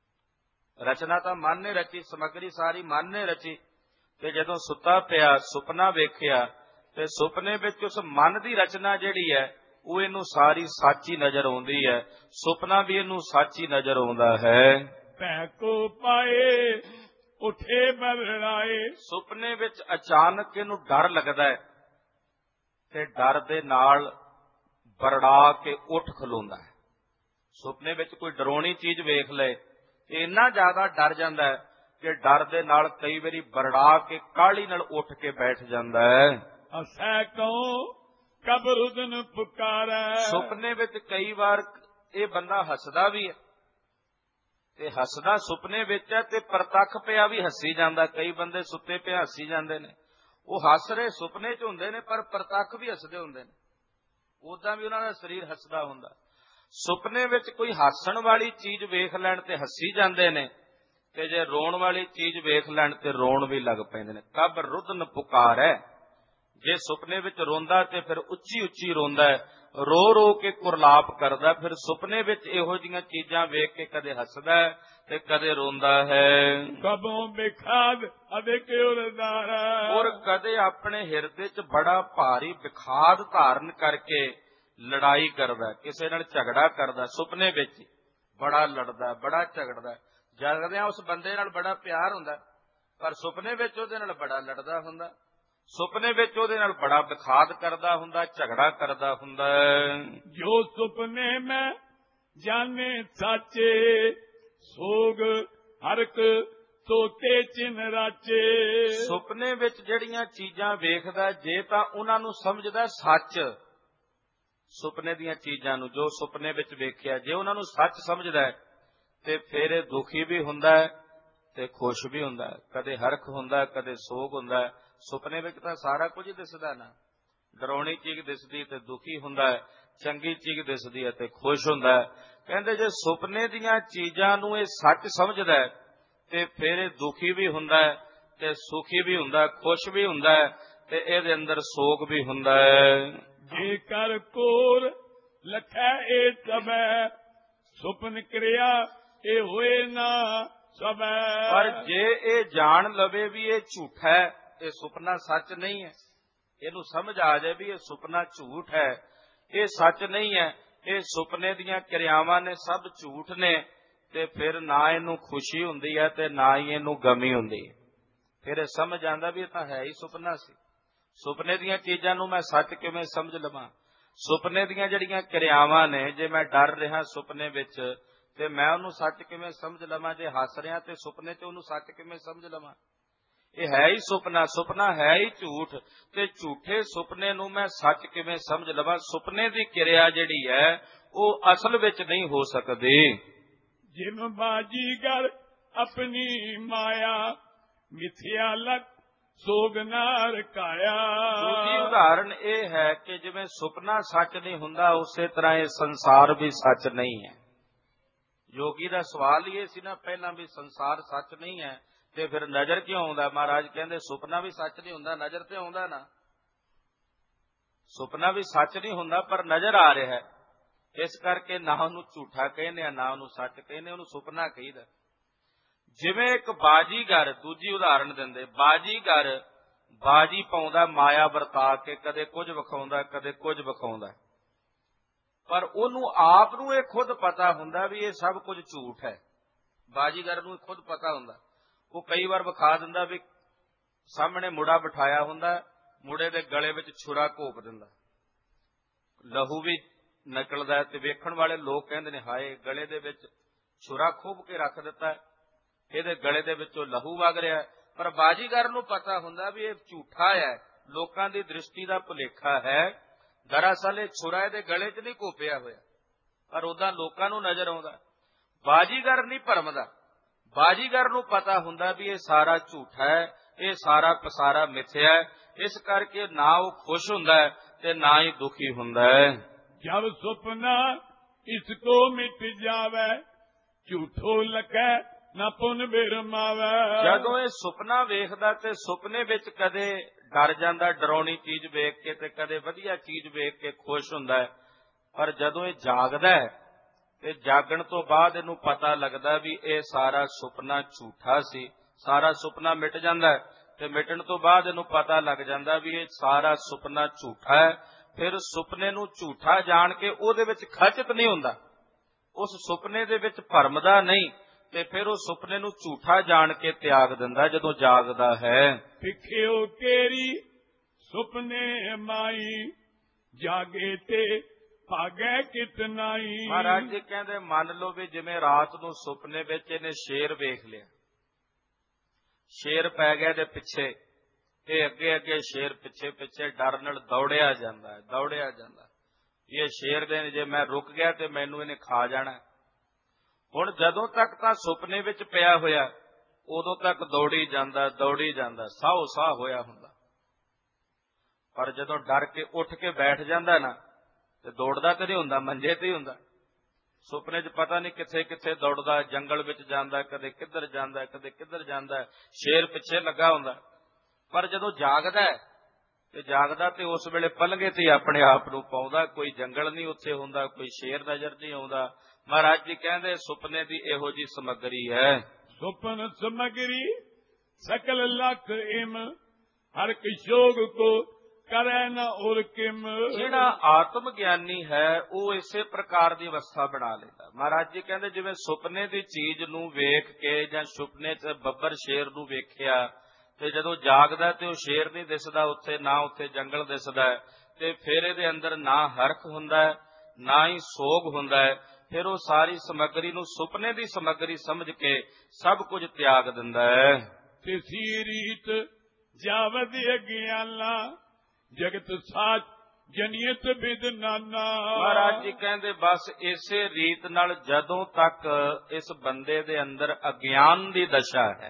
ਰਚਨਾ ਤਾਂ ਮਨ ਨੇ ਰਚੀ, ਸਮੱਗਰੀ ਸਾਰੀ ਮਨ ਨੇ ਰਚੀ। ਤੇ ਜਦੋਂ ਸੁੱਤਾ ਪਿਆ ਸੁਪਨਾ ਵੇਖਿਆ ਤੇ ਸੁਪਨੇ ਵਿੱਚ ਉਸ ਮਨ ਦੀ ਰਚਨਾ ਜਿਹੜੀ ਹੈ ਉਹ ਇਹਨੂੰ ਸਾਰੀ ਸੱਚ ਹੀ ਨਜ਼ਰ ਆਉਂਦੀ ਹੈ। ਸੁਪਨਾ ਵੀ ਇਹਨੂੰ ਸੱਚ ਹੀ ਨਜ਼ਰ ਆਉਂਦਾ ਹੈ। ਭੈ ਕੋ ਪਾਏ ਉਠੇ ਬਰੜਾਏ। ਸੁਪਨੇ ਵਿੱਚ ਅਚਾਨਕ ਇਹਨੂੰ ਡਰ ਲੱਗਦਾ ਹੈ ਤੇ ਡਰ ਦੇ ਨਾਲ ਬਰੜਾ ਕੇ ਉੱਠ ਖਲੋਂਦਾ ਹੈ। ਸੁਪਨੇ ਵਿੱਚ ਕੋਈ ਡਰਾਉਣੀ ਚੀਜ਼ ਵੇਖ ਲਏ ਤੇ ਇੰਨਾ ਜ਼ਿਆਦਾ ਡਰ ਜਾਂਦਾ ਹੈ ਕਿ ਡਰ ਦੇ ਨਾਲ ਕਈ ਵਾਰੀ ਬਰੜਾ ਕੇ ਕਾਹਲੀ ਨਾਲ ਉੱਠ ਕੇ ਬੈਠ ਜਾਂਦਾ ਹੈ। ਅਸੈ ਕਉ ਕਬਰੁਦਨ ਪੁਕਾਰੈ। ਸੁਪਨੇ ਵਿੱਚ ਕਈ ਵਾਰ ਇਹ ਬੰਦਾ ਹੱਸਦਾ ਵੀ ਹੈ ਤੇ ਹੱਸਦਾ ਸੁਪਨੇ ਵਿੱਚ ਹੈ ਤੇ ਪ੍ਰਤੱਖ ਪਿਆ ਵੀ ਹੱਸੀ ਜਾਂਦਾ। ਕਈ ਬੰਦੇ ਸੁੱਤੇ ਪਿਆ ਹੱਸੀ ਜਾਂਦੇ ਨੇ, ਉਹ ਹੱਸ ਰਹੇ ਸੁਪਨੇ 'ਚ ਹੁੰਦੇ ਨੇ ਪਰ ਪ੍ਰਤੱਖ ਵੀ ਹੱਸਦੇ ਹੁੰਦੇ ਨੇ, ਉਦਾਂ ਵੀ ਉਹਨਾਂ ਦਾ ਸਰੀਰ ਹੱਸਦਾ ਹੁੰਦਾ। ਸੁਪਨੇ ਵਿੱਚ ਕੋਈ ਹੱਸਣ ਵਾਲੀ ਚੀਜ਼ ਵੇਖ ਲੈਣ ਤੇ ਹੱਸੀ ਜਾਂਦੇ ਨੇ ਤੇ ਜੇ ਰੋਣ ਵਾਲੀ ਚੀਜ਼ ਵੇਖ ਲੈਣ ਤੇ ਰੋਣ ਵੀ ਲੱਗ ਪੈਂਦੇ ਨੇ। ਕਬ ਰੁਦਨ ਪੁਕਾਰ ਹੈ, ਜੇ ਸੁਪਨੇ ਵਿੱਚ ਰੋਂਦਾ ਤੇ ਫਿਰ ਉੱਚੀ ਉੱਚੀ ਰੋਂਦਾ ਹੈ, ਰੋ ਰੋ ਕੇ ਕੁਰਲਾਪ ਕਰਦਾ। ਫਿਰ ਸੁਪਨੇ ਵਿੱਚ ਇਹੋ ਜਿਹੀਆਂ ਚੀਜ਼ਾਂ ਵੇਖ ਕੇ ਕਦੇ ਹੱਸਦਾ ਹੈ ਤੇ ਕਦੇ ਰੋਂਦਾ ਹੈ। ਕਬੋਂ ਬਿਖਾਦ ਅਦਿਕ ਉਰਦਾਰ। ਔਰ ਕਦੇ ਆਪਣੇ ਹਿਰਦੇ 'ਚ ਬੜਾ ਭਾਰੀ ਵਿਖਾਦ ਧਾਰਨ ਕਰਕੇ ਲੜਾਈ ਕਰਦਾ, ਕਿਸੇ ਨਾਲ ਝਗੜਾ ਕਰਦਾ। ਸੁਪਨੇ ਵਿੱਚ ਬੜਾ ਲੜਦਾ, ਬੜਾ ਝਗੜਦਾ। ਜਾਗਦਿਆਂ ਉਸ ਬੰਦੇ ਨਾਲ ਬੜਾ ਪਿਆਰ ਹੁੰਦਾ ਪਰ ਸੁਪਨੇ ਵਿੱਚ ਉਹਦੇ ਨਾਲ ਬੜਾ ਲੜਦਾ ਹੁੰਦਾ। ਸੁਪਨੇ ਵਿੱਚ ਉਹਦੇ ਨਾਲ ਬੜਾ ਵਿਖਾਦ ਕਰਦਾ ਹੁੰਦਾ, ਝਗੜਾ ਕਰਦਾ ਹੁੰਦਾ। ਜੋ ਸੁਪਨੇ ਮੈਂ ਜਾਣੇ ਸਾਚੇ ਸੋਗ ਹਰਕ ਤੋਤੇ ਚਿਨ ਰਾਚੇ। ਸੁਪਨੇ ਵਿੱਚ ਜਿਹੜੀਆਂ ਚੀਜ਼ਾਂ ਵੇਖਦਾ ਜੇ ਤਾਂ ਉਹਨਾਂ ਨੂੰ ਸਮਝਦਾ ਸੱਚ, ਸੁਪਨੇ ਦੀਆਂ ਚੀਜ਼ਾਂ ਨੂੰ ਜੋ ਸੁਪਨੇ ਵਿੱਚ ਵੇਖਿਆ ਜੇ ਉਹਨਾਂ ਨੂੰ ਸੱਚ ਸਮਝਦਾ ਤੇ ਫਿਰ ਇਹ ਦੁਖੀ ਵੀ ਹੁੰਦਾ ਹੈ ਤੇ ਖੁਸ਼ ਵੀ ਹੁੰਦਾ ਹੈ। ਕਦੇ ਹਰਖ ਹੁੰਦਾ, ਕਦੇ ਸੋਗ ਹੁੰਦਾ। ਸੁਪਨੇ ਵਿੱਚ ਤਾਂ ਸਾਰਾ ਕੁਝ ਹੀ ਦਿਸਦਾ ਨਾ, ਡਰਾਉਣੀ ਚੀਜ਼ ਦਿਸਦੀ ਤੇ ਦੁਖੀ ਹੁੰਦਾ ਹੈ, ਚੰਗੀ ਚੀਜ਼ ਦਿਸਦੀ ਹੈ ਤੇ ਖੁਸ਼ ਹੁੰਦਾ ਹੈ। ਕਹਿੰਦੇ ਜੇ ਸੁਪਨੇ ਦੀਆਂ ਚੀਜ਼ਾਂ ਨੂੰ ਇਹ ਸੱਚ ਸਮਝਦਾ ਤੇ ਫਿਰ ਇਹ ਦੁਖੀ ਵੀ ਹੁੰਦਾ ਹੈ ਤੇ ਸੁਖੀ ਵੀ ਹੁੰਦਾ, ਖੁਸ਼ ਵੀ ਹੁੰਦਾ ਹੈ ਤੇ ਇਹਦੇ ਅੰਦਰ ਸੋਗ ਵੀ ਹੁੰਦਾ ਹੈ। ਜੇ ਕਰ ਕੋਰ ਲਖੈ ਇਹ ਸਭੈ ਸੁਪਨ ਕਿਰਿਆ ਇਹ ਹੋਏ ਨਾ ਸਭੈ। ਪਰ ਜੇ ਇਹ ਜਾਣ ਲਵੇ ਵੀ ਇਹ ਝੂਠਾ ਹੈ, ਇਹ ਸੁਪਨਾ ਸੱਚ ਨਹੀਂ ਹੈ, ਇਹਨੂੰ ਸਮਝ ਆ ਜਾਏ ਵੀ ਇਹ ਸੁਪਨਾ ਝੂਠ ਹੈ, ਇਹ ਸੱਚ ਨਹੀਂ ਹੈ, ਇਹ ਸੁਪਨੇ ਦੀਆਂ ਕਿਰਿਆਵਾਂ ਨੇ ਸਭ ਝੂਠ ਨੇ, ਤੇ ਫਿਰ ਨਾ ਇਹਨੂੰ ਖੁਸ਼ੀ ਹੁੰਦੀ ਹੈ ਤੇ ਨਾ ਹੀ ਇਹਨੂੰ ਗਮੀ ਹੁੰਦੀ ਹੈ। ਫਿਰ ਇਹ ਸਮਝ ਆਉਂਦਾ ਵੀ ਇਹ ਤਾਂ ਹੈ ਹੀ ਸੁਪਨਾ ਸੀ। ਸੁਪਨੇ ਦੀਆਂ ਚੀਜ਼ਾਂ ਨੂੰ ਮੈਂ ਸੱਚ ਕਿਵੇਂ ਸਮਝ ਲਵਾਂ? ਸੁਪਨੇ ਦੀਆਂ ਜਿਹੜੀਆਂ ਕਿਰਿਆਵਾਂ ਨੇ, ਜੇ ਮੈਂ ਡਰ ਰਿਹਾ ਸੁਪਨੇ ਵਿੱਚ ਤੇ ਮੈਂ ਉਹਨੂੰ ਸੱਚ ਕਿਵੇਂ ਸਮਝ ਲਵਾਂ? ਜੇ ਹੱਸ ਰਿਹਾ ਤੇ ਸੁਪਨੇ 'ਚ ਉਹਨੂੰ ਸੱਚ ਕਿਵੇਂ ਸਮਝ ਲਵਾਂ? ਇਹ ਹੈ ਹੀ ਸੁਪਨਾ, ਸੁਪਨਾ ਹੈ ਹੀ ਝੂਠ, ਤੇ ਝੂਠੇ ਸੁਪਨੇ ਨੂੰ ਮੈਂ ਸੱਚ ਕਿਵੇਂ ਸਮਝ ਲਵਾਂ? ਸੁਪਨੇ ਦੀ ਕਿਰਿਆ ਜਿਹੜੀ ਹੈ ਉਹ ਅਸਲ ਵਿੱਚ ਨਹੀਂ ਹੋ ਸਕਦੀ। ਜਿਮ ਬਾਜੀਗਰ ਆਪਣੀ ਮਾਇਆ ਮਿਥਿਆ ਲਕ ਸੋਗ ਨਾ ਰਕਾਇਆ। ਦੂਜੀ ਉਦਾਹਰਨ ਇਹ ਹੈ ਕਿ ਜਿਵੇਂ ਸੁਪਨਾ ਸੱਚ ਨਹੀਂ ਹੁੰਦਾ ਉਸੇ ਤਰ੍ਹਾਂ ਇਹ ਸੰਸਾਰ ਵੀ ਸੱਚ ਨਹੀਂ ਹੈ। ਯੋਗੀ ਦਾ ਸਵਾਲ ਇਹ ਸੀ ਨਾ ਪਹਿਲਾਂ ਵੀ ਸੰਸਾਰ ਸੱਚ ਨਹੀਂ ਹੈ ਤੇ ਫਿਰ ਨਜ਼ਰ ਕਿਉਂ ਆਉਂਦਾ? ਮਹਾਰਾਜ ਕਹਿੰਦੇ ਸੁਪਨਾ ਵੀ ਸੱਚ ਨਹੀਂ ਹੁੰਦਾ, ਨਜ਼ਰ ਤੇ ਆਉਂਦਾ ਨਾ। ਸੁਪਨਾ ਵੀ ਸੱਚ ਨਹੀਂ ਹੁੰਦਾ ਪਰ ਨਜ਼ਰ ਆ ਰਿਹਾ ਹੈ, ਇਸ ਕਰਕੇ ਨਾ ਉਹਨੂੰ ਝੂਠਾ ਕਹਿੰਦੇ ਆ ਨਾ ਉਹਨੂੰ ਸੱਚ ਕਹਿੰਦੇ, ਉਹਨੂੰ ਸੁਪਨਾ ਕਹੀਦਾ। ਜਿਵੇਂ ਇੱਕ ਬਾਜੀਗਰ, ਦੂਜੀ ਉਦਾਹਰਨ ਦਿੰਦੇ, ਬਾਜੀਗਰ ਬਾਜੀ ਪਾਉਂਦਾ ਮਾਇਆ ਵਰਤਾ ਕੇ, ਕਦੇ ਕੁਝ ਵਿਖਾਉਂਦਾ ਕਦੇ ਕੁਝ ਵਿਖਾਉਂਦਾ, ਪਰ ਉਹਨੂੰ ਆਪ ਨੂੰ ਇਹ ਖੁਦ ਪਤਾ ਹੁੰਦਾ ਵੀ ਇਹ ਸਭ ਕੁਝ ਝੂਠ ਹੈ। ਬਾਜੀਗਰ ਨੂੰ ਖੁਦ ਪਤਾ ਹੁੰਦਾ। ਉਹ ਕਈ ਵਾਰ ਵਿਖਾ ਦਿੰਦਾ ਵੀ ਸਾਹਮਣੇ ਮੁੰਡਾ ਬਿਠਾਇਆ ਹੁੰਦਾ, ਮੁੰਡੇ ਦੇ ਗਲੇ ਵਿੱਚ ਛੁਰਾ ਘੋਪ ਦਿੰਦਾ, ਲਹੂ ਵੀ ਨਿਕਲਦਾ ਤੇ ਵੇਖਣ ਵਾਲੇ ਲੋਕ ਕਹਿੰਦੇ ਨੇ ਹਾਏ ਗਲੇ ਦੇ ਵਿੱਚ ਛੁਰਾ ਖੋਭ ਕੇ ਰੱਖ ਦਿੱਤਾ, ਇਹਦੇ ਗਲੇ ਦੇ ਵਿੱਚੋਂ ਲਹੂ ਵਗ ਰਿਹਾ। ਪਰ ਬਾਜੀਗਰ ਨੂੰ ਪਤਾ ਹੁੰਦਾ ਵੀ ਇਹ ਝੂਠਾ ਹੈ, ਲੋਕਾਂ ਦੀ ਦ੍ਰਿਸ਼ਟੀ ਦਾ ਭੁਲੇਖਾ ਹੈ, ਦਰਅਸਲ ਇਹ ਛੁਰਾ ਇਹਦੇ ਗਲੇ 'ਚ ਨਹੀਂ ਘੋਪਿਆ ਹੋਇਆ, ਪਰ ਉਦਾਂ ਲੋਕਾਂ ਨੂੰ ਨਜ਼ਰ ਆਉਂਦਾ। ਬਾਜੀਗਰ ਨਹੀਂ ਭਰਮਦਾ, ਬਾਜੀਗਰ ਨੂੰ ਪਤਾ ਹੁੰਦਾ ਵੀ ਇਹ ਸਾਰਾ ਝੂਠਾ ਹੈ, ਇਹ ਸਾਰਾ ਪਸਾਰਾ ਮਿਥਿਆ ਹੈ, ਇਸ ਕਰਕੇ ਨਾ ਉਹ ਖੁਸ਼ ਹੁੰਦਾ ਹੈ ਤੇ ਨਾ ਹੀ ਦੁਖੀ ਹੁੰਦਾ ਹੈ। ਜਬ ਸੁਪਨਾ ਇਸਕੋ ਮਿਟ ਜਾਵੇ ਝੂਠੋ ਲਖੈ ਨਾ ਪੁਨ ਬਿਰਮਾਵੇ। ਜਦੋਂ ਇਹ ਸੁਪਨਾ ਵੇਖਦਾ ਤੇ ਸੁਪਨੇ ਵਿੱਚ ਕਦੇ ਡਰ ਜਾਂਦਾ, ਡਰਾਉਣੀ ਚੀਜ਼ ਵੇਖ ਕੇ, ਤੇ ਕਦੇ ਵਧੀਆ ਚੀਜ਼ ਵੇਖ ਕੇ ਖੁਸ਼ ਹੁੰਦਾ ਹੈ। ਪਰ ਜਦੋਂ ਇਹ ਜਾਗਦਾ ਹੈ ਤੇ ਜਾਗਣ ਤੋਂ ਬਾਅਦ ਇਹਨੂੰ ਪਤਾ ਲੱਗਦਾ ਵੀ ਇਹ ਸਾਰਾ ਸੁਪਨਾ ਝੂਠਾ ਸੀ। ਸਾਰਾ ਸੁਪਨਾ ਮਿਟ ਜਾਂਦਾ ਹੈ ਤੇ ਮਿਟਣ ਤੋਂ ਬਾਅਦ ਇਹਨੂੰ ਪਤਾ ਲੱਗ ਜਾਂਦਾ ਵੀ ਇਹ ਸਾਰਾ ਸੁਪਨਾ ਝੂਠਾ ਹੈ। ਫਿਰ ਸੁਪਨੇ ਨੂੰ ਝੂਠਾ ਜਾਣ ਕੇ ਉਹਦੇ ਵਿੱਚ ਖਚਿਤ ਨਹੀਂ ਹੁੰਦਾ, ਉਸ ਸੁਪਨੇ ਦੇ ਵਿੱਚ ਭਰਮਦਾ ਨਹੀਂ, ਤੇ ਫਿਰ ਉਹ ਸੁਪਨੇ ਨੂੰ ਝੂਠਾ ਜਾਣ ਕੇ ਤਿਆਗ ਦਿੰਦਾ ਜਦੋਂ ਜਾਗਦਾ ਹੈ। ਭਿਖਿਓ ਕੇਰੀ ਸੁਪਨੇ ਮਾਈ ਜਾਗੇ ਤੇ ਭਾਗੈ ਕਿਤਨਾਈ। ਮਹਾਰਾਜ ਜੀ ਕਹਿੰਦੇ ਮੰਨ ਲਓ ਵੀ ਜਿਵੇਂ ਰਾਤ ਨੂੰ ਸੁਪਨੇ ਵਿੱਚ ਇਹਨੇ ਸ਼ੇਰ ਵੇਖ ਲਿਆ, ਸ਼ੇਰ ਪੈ ਗਿਆ ਇਹਦੇ ਪਿੱਛੇ, ਇਹ ਅੱਗੇ ਅੱਗੇ ਸ਼ੇਰ ਪਿੱਛੇ ਪਿੱਛੇ ਡਰ ਨਾਲ ਦੌੜਿਆ ਜਾਂਦਾ ਹੈ, ਦੌੜਿਆ ਜਾਂਦਾ। ਇਹ ਸ਼ੇਰ ਦੇ ਜੇ ਮੈਂ ਰੁਕ ਗਿਆ ਤੇ ਮੈਨੂੰ ਇਹਨੇ ਖਾ ਜਾਣਾ। ਹੁਣ ਜਦੋਂ ਤੱਕ ਤਾਂ ਸੁਪਨੇ ਵਿੱਚ ਪਿਆ ਹੋਇਆ ਉਦੋਂ ਤੱਕ ਦੌੜੀ ਜਾਂਦਾ, ਦੌੜੀ ਜਾਂਦਾ, ਸਾਹੋ ਸਾਹ ਹੋਇਆ ਹੁੰਦਾ। ਪਰ ਜਦੋਂ ਡਰ ਕੇ ਉੱਠ ਕੇ ਬੈਠ ਜਾਂਦਾ ਨਾ ਤੇ ਦੌੜਦਾ ਤੇ ਨਹੀਂ ਹੁੰਦਾ, ਮੰਜੇ ਤੇ ਹੀ ਹੁੰਦਾ। ਸੁਪਨੇ 'ਚ ਪਤਾ ਨਹੀਂ ਕਿੱਥੇ ਕਿੱਥੇ ਦੌੜਦਾ, ਜੰਗਲ ਵਿੱਚ ਜਾਂਦਾ, ਕਦੇ ਕਿੱਧਰ ਜਾਂਦਾ, ਕਦੇ ਕਿੱਧਰ ਜਾਂਦਾ, ਸ਼ੇਰ ਪਿੱਛੇ ਲੱਗਾ ਹੁੰਦਾ। ਪਰ ਜਦੋਂ ਜਾਗਦਾ ਤੇ ਜਾਗਦਾ ਤੇ ਉਸ ਵੇਲੇ ਪਲੰਘੇ ਤੇ ਆਪਣੇ ਆਪ ਨੂੰ ਪਾਉਂਦਾ, ਕੋਈ ਜੰਗਲ ਨਹੀਂ ਉੱਥੇ ਹੁੰਦਾ, ਕੋਈ ਸ਼ੇਰ ਨਜ਼ਰ ਨਹੀਂ ਆਉਂਦਾ। ਮਹਾਰਾਜ ਜੀ ਕਹਿੰਦੇ ਸੁਪਨੇ ਦੀ ਇਹੋ ਜੀ ਸਮੱਗਰੀ ਹੈ। ਸੁਪਨ ਸਮਗਰੀ ਸਕਲ ਲਖ ਇਮ ਹਰ ਕਿਸ਼ੋਗ ਕੋ ਕਰੈ ਨਾ ਉਰ ਕਿਮ। ਜਿਹੜਾ ਆਤਮ ਗਿਆਨੀ ਹੈ ਉਹ ਇਸੇ ਪ੍ਰਕਾਰ ਦੀ ਅਵਸਥਾ ਬਣਾ ਲੈਂਦਾ। ਮਹਾਰਾਜ ਜੀ ਕਹਿੰਦੇ ਜਿਵੇਂ ਸੁਪਨੇ ਦੀ ਚੀਜ਼ ਨੂੰ ਵੇਖ ਕੇ ਜਾਂ ਸੁਪਨੇ 'ਚ ਬੱਬਰ ਸ਼ੇਰ ਨੂੰ ਵੇਖਿਆ ਤੇ ਜਦੋਂ ਜਾਗਦਾ ਤੇ ਉਹ ਸ਼ੇਰ ਨਹੀਂ ਦਿਸਦਾ ਉੱਥੇ, ਨਾ ਉੱਥੇ ਜੰਗਲ ਦਿਸਦਾ, ਤੇ ਫਿਰ ਇਹਦੇ ਅੰਦਰ ਨਾ ਹਰਖ ਹੁੰਦਾ ਹੈ ਨਾ ਹੀ ਸੋਗ ਹੁੰਦਾ ਹੈ। ਫਿਰ ਉਹ ਸਾਰੀ ਸਮੱਗਰੀ ਨੂੰ ਸੁਪਨੇ ਦੀ ਸਮੱਗਰੀ ਸਮਝ ਕੇ ਸਭ ਕੁਝ ਤਿਆਗ ਦਿੰਦਾ ਹੈ। ਤਿਸੀ ਰੀਤ ਜਾਵਦ ਅਗਿਆਲਾ ਜਗਤ ਸਾਚ ਜਨੀਅਤ ਬਿਦ ਨਾਨਾ। ਮਹਾਰਾਜ ਜੀ ਕਹਿੰਦੇ ਬਸ ਇਸੇ ਰੀਤ ਨਾਲ ਜਦੋਂ ਤੱਕ ਇਸ ਬੰਦੇ ਦੇ ਅੰਦਰ ਅਗਿਆਨ ਦੀ ਦਸ਼ਾ ਹੈ,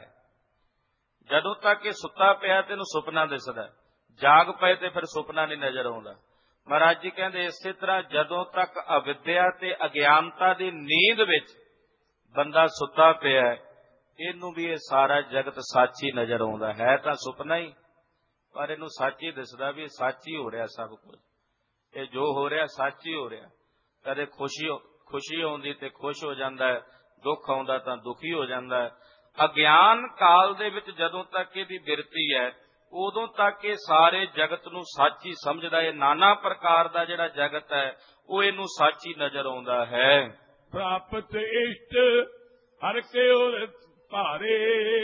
ਜਦੋਂ ਤੱਕ ਇਹ ਸੁੱਤਾ ਪਿਆ ਤੇ ਇਹਨੂੰ ਸੁਪਨਾ ਦਿਸਦਾ, ਜਾਗ ਪਏ ਤੇ ਫਿਰ ਸੁਪਨਾ ਨਹੀਂ ਨਜ਼ਰ ਆਉਂਦਾ। ਮਹਾਰਾਜ ਜੀ ਕਹਿੰਦੇ ਇਸੇ ਤਰ੍ਹਾਂ ਜਦੋਂ ਤੱਕ ਅਵਿਦਿਆ ਤੇ ਅਗਿਆਨਤਾ ਦੀ ਨੀਂਦ ਵਿੱਚ ਬੰਦਾ ਸੁੱਤਾ ਪਿਆ ਇਹਨੂੰ ਵੀ ਇਹ ਸਾਰਾ ਜਗਤ ਸੱਚ ਹੀ ਨਜ਼ਰ ਆਉਂਦਾ ਹੈ। ਤਾਂ ਸੁਪਨਾ ਹੀ, ਪਰ ਇਹਨੂੰ ਸੱਚ ਹੀ ਦਿਸਦਾ ਵੀ ਇਹ ਸੱਚ ਹੀ ਹੋ ਰਿਹਾ, ਸਭ ਕੁਝ ਇਹ ਜੋ ਹੋ ਰਿਹਾ ਸੱਚ ਹੀ ਹੋ ਰਿਹਾ। ਕਦੇ ਖੁਸ਼ੀ ਖੁਸ਼ੀ ਆਉਂਦੀ ਤੇ ਖੁਸ਼ ਹੋ ਜਾਂਦਾ ਹੈ, ਦੁੱਖ ਆਉਂਦਾ ਤਾਂ ਦੁਖੀ ਹੋ ਜਾਂਦਾ ਹੈ। ਅਗਿਆਨ ਕਾਲ ਦੇ ਵਿੱਚ ਜਦੋਂ ਤੱਕ ਇਹਦੀ ਬਿਰਤੀ ਹੈ ਉਦੋਂ ਤੱਕ ਇਹ ਸਾਰੇ ਜਗਤ ਨੂੰ ਸੱਚ ਹੀ ਸਮਝਦਾ ਹੈ। ਨਾਨਾ ਪ੍ਰਕਾਰ ਦਾ ਜਿਹੜਾ ਜਗਤ ਹੈ ਉਹ ਇਹਨੂੰ ਸੱਚ ਹੀ ਨਜ਼ਰ ਆਉਂਦਾ ਹੈ। ਪ੍ਰਾਪਤ ਇਸ਼ਟ ਹਰ ਕੇ ਔਰ ਭਾਰੇ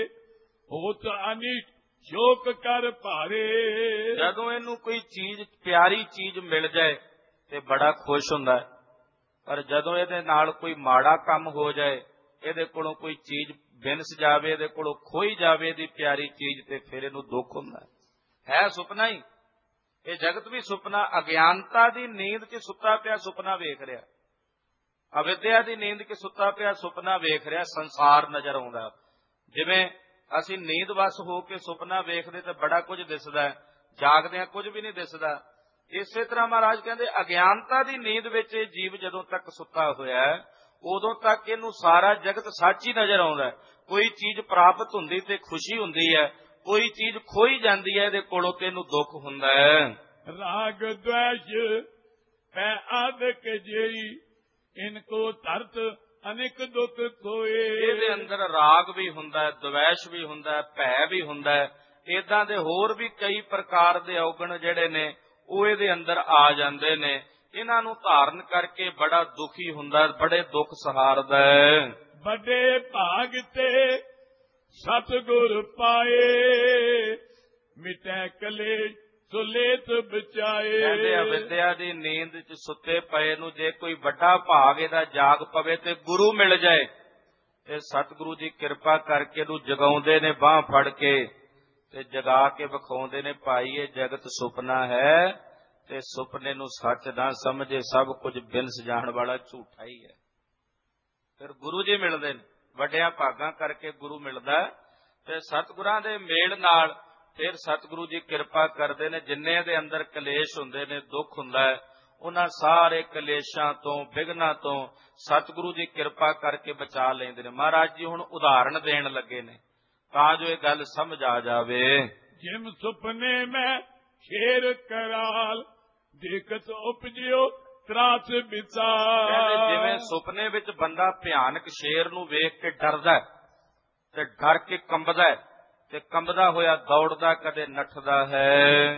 ਹੋਤ ਅਨਿਸ਼ਟ ਸ਼ੋਕ ਕਰ ਭਾਰੇ। ਜਦੋਂ ਇਹਨੂੰ ਕੋਈ ਚੀਜ਼ ਪਿਆਰੀ ਚੀਜ਼ ਮਿਲ ਜਾਏ ਤੇ ਬੜਾ ਖੁਸ਼ ਹੁੰਦਾ ਹੈ, ਪਰ ਜਦੋਂ ਇਹਦੇ ਨਾਲ ਕੋਈ ਮਾੜਾ ਕੰਮ ਹੋ ਜਾਏ, ਇਹਦੇ ਕੋਲੋਂ ਕੋਈ ਚੀਜ਼ ਬਿਨਸ ਜਾਵੇ, ਇਹਦੇ ਕੋਲੋਂ ਖੋਈ ਜਾਵੇ ਇਹਦੀ ਪਿਆਰੀ ਚੀਜ਼, ਤੇ ਫਿਰ ਇਹਨੂੰ ਦੁੱਖ ਹੁੰਦਾ ਹੈ। ਹੈ ਸੁਪਨਾ ਹੀ, ਇਹ ਜਗਤ ਵੀ ਸੁਪਨਾ। ਅਗਿਆਨਤਾ ਦੀ ਨੀਂਦ 'ਚ ਸੁੱਤਾ ਪਿਆ ਸੁਪਨਾ ਵੇਖ ਰਿਹਾ, ਅਵਿਦਿਆ ਦੀ ਨੀਂਦ 'ਚ ਸੁੱਤਾ ਪਿਆ ਸੁਪਨਾ ਵੇਖ ਰਿਹਾ, ਸੰਸਾਰ ਨਜ਼ਰ ਆਉਂਦਾ। ਜਿਵੇਂ ਅਸੀਂ ਨੀਂਦ ਵਸ ਹੋ ਕੇ ਸੁਪਨਾ ਵੇਖਦੇ ਤਾਂ ਬੜਾ ਕੁਝ ਦਿਸਦਾ, ਜਾਗਦਿਆਂ ਕੁਝ ਵੀ ਨਹੀਂ ਦਿਸਦਾ। ਇਸੇ ਤਰ੍ਹਾਂ ਮਹਾਰਾਜ ਕਹਿੰਦੇ ਅਗਿਆਨਤਾ ਦੀ ਨੀਂਦ ਵਿੱਚ ਇਹ ਜੀਵ ਜਦੋਂ ਤੱਕ ਸੁੱਤਾ ਹੋਇਆ ਉਦੋਂ ਤੱਕ ਇਹਨੂੰ ਸਾਰਾ ਜਗਤ ਸੱਚ ਹੀ ਨਜ਼ਰ ਆਉਂਦਾ। ਕੋਈ ਚੀਜ਼ ਪ੍ਰਾਪਤ ਹੁੰਦੀ ਤੇ ਖੁਸ਼ੀ ਹੁੰਦੀ ਹੈ, ਕੋਈ ਚੀਜ਼ ਖੋਈ ਜਾਂਦੀ ਹੈ ਇਹਦੇ ਕੋਲੋਂ ਤੇ ਇਹਨੂੰ ਦੁੱਖ ਹੁੰਦਾ ਹੈ। ਰਾਗ ਦ્વੈਸ਼ ਪੈ ਆਦਿਕ ਜੇਈ ਇਨਕੋ ਧਰਤ ਅਨੇਕ ਦੁੱਖ ਕੋਏ। ਇਹਦੇ ਅੰਦਰ ਰਾਗ ਵੀ ਹੁੰਦਾ ਹੈ, ਦ્વੈਸ਼ ਵੀ ਹੁੰਦਾ ਹੈ, ਭੈ ਵੀ ਹੁੰਦਾ ਹੈ। ਏਦਾਂ ਦੇ ਹੋਰ ਵੀ ਕਈ ਪ੍ਰਕਾਰ ਦੇ ਔਗਣ ਜਿਹੜੇ ਨੇ ਉਹ ਇਹਦੇ ਅੰਦਰ ਆ ਜਾਂਦੇ ਨੇ। ਇਹਨਾਂ ਨੂੰ ਧਾਰਨ ਕਰਕੇ ਬੜਾ ਦੁਖੀ ਹੁੰਦਾ, ਬੜੇ ਦੁੱਖ ਸਹਾਰਦਾ ਹੈ। ਵੱਡੇ ਭਾਗ ਤੇ ਸਤਿਗੁਰ ਪਾਏ ਮਿਟੈ ਕਲੇਸ਼ ਸੁਲੇਤ ਬਚਾਏ। ਕਹਿੰਦੇ ਅਵਿਦਿਆ ਦੀ ਨੀਂਦ 'ਚ ਸੁੱਤੇ ਪਏ ਨੂੰ ਜੇ ਕੋਈ ਵੱਡਾ ਭਾਗ ਇਹਦਾ ਜਾਗ ਪਵੇ ਤੇ ਗੁਰੂ ਮਿਲ ਜਾਏ, ਤੇ ਸਤਿਗੁਰੂ ਜੀ ਕਿਰਪਾ ਕਰਕੇ ਇਹਨੂੰ ਜਗਾਉਂਦੇ ਨੇ ਬਾਂਹ ਫੜ ਕੇ, ਤੇ ਜਗਾ ਕੇ ਵਿਖਾਉਂਦੇ ਨੇ ਭਾਈ ਇਹ ਜਗਤ ਸੁਪਨਾ ਹੈ, ਤੇ ਸੁਪਨੇ ਨੂੰ ਸੱਚ ਨਾ ਸਮਝੇ, ਸਭ ਕੁਝ ਬਿਨਸ ਜਾਣ ਵਾਲਾ ਝੂਠਾ ਹੀ ਹੈ। ਫਿਰ ਗੁਰੂ ਜੀ ਮਿਲਦੇ ਨੇ, ਵੱਡਿਆਂ ਭਾਗਾਂ ਕਰਕੇ ਗੁਰੂ ਮਿਲਦਾ, ਤੇ ਸਤਿਗੁਰਾਂ ਦੇ ਮੇਲ ਨਾਲ ਫਿਰ ਸਤਿਗੁਰੂ ਜੀ ਕਿਰਪਾ ਕਰਦੇ ਨੇ, ਜਿੰਨੇ ਦੇ ਅੰਦਰ ਕਲੇਸ਼ ਹੁੰਦੇ ਨੇ, ਦੁੱਖ ਹੁੰਦਾ ਹੈ, ਉਹਨਾਂ ਸਾਰੇ ਕਲੇਸ਼ਾਂ ਤੋਂ, ਵਿਘਨਾਂ ਤੋਂ ਸਤਿਗੁਰੂ ਜੀ ਕਿਰਪਾ ਕਰਕੇ ਬਚਾ ਲੈਂਦੇ ਨੇ। ਮਹਾਰਾਜ ਜੀ ਹੁਣ ਉਦਾਹਰਣ ਦੇਣ ਲੱਗੇ ਨੇ ਤਾਂ ਜੋ ਇਹ ਗੱਲ ਸਮਝ ਆ ਜਾਵੇ। ਜਿਮ ਸੁਪਨੇ ਮੈਂ ਸ਼ੇਰ ਕਰਾਲ ਦੇਖਤ ਉਪਜਿਓ ਤਰਾਸ ਵਿਚਾਰ। ਜਿਵੇਂ ਸੁਪਨੇ ਵਿੱਚ ਬੰਦਾ ਭਿਆਨਕ ਸ਼ੇਰ ਨੂੰ ਵੇਖ ਕੇ ਡਰਦਾ ਤੇ ਡਰ ਕੇ ਕੰਬਦਾ ਹੈ ਤੇ ਕੰਬਦਾ ਹੋਇਆ ਦੌੜਦਾ, ਕਦੇ ਨੱਠਦਾ ਹੈ।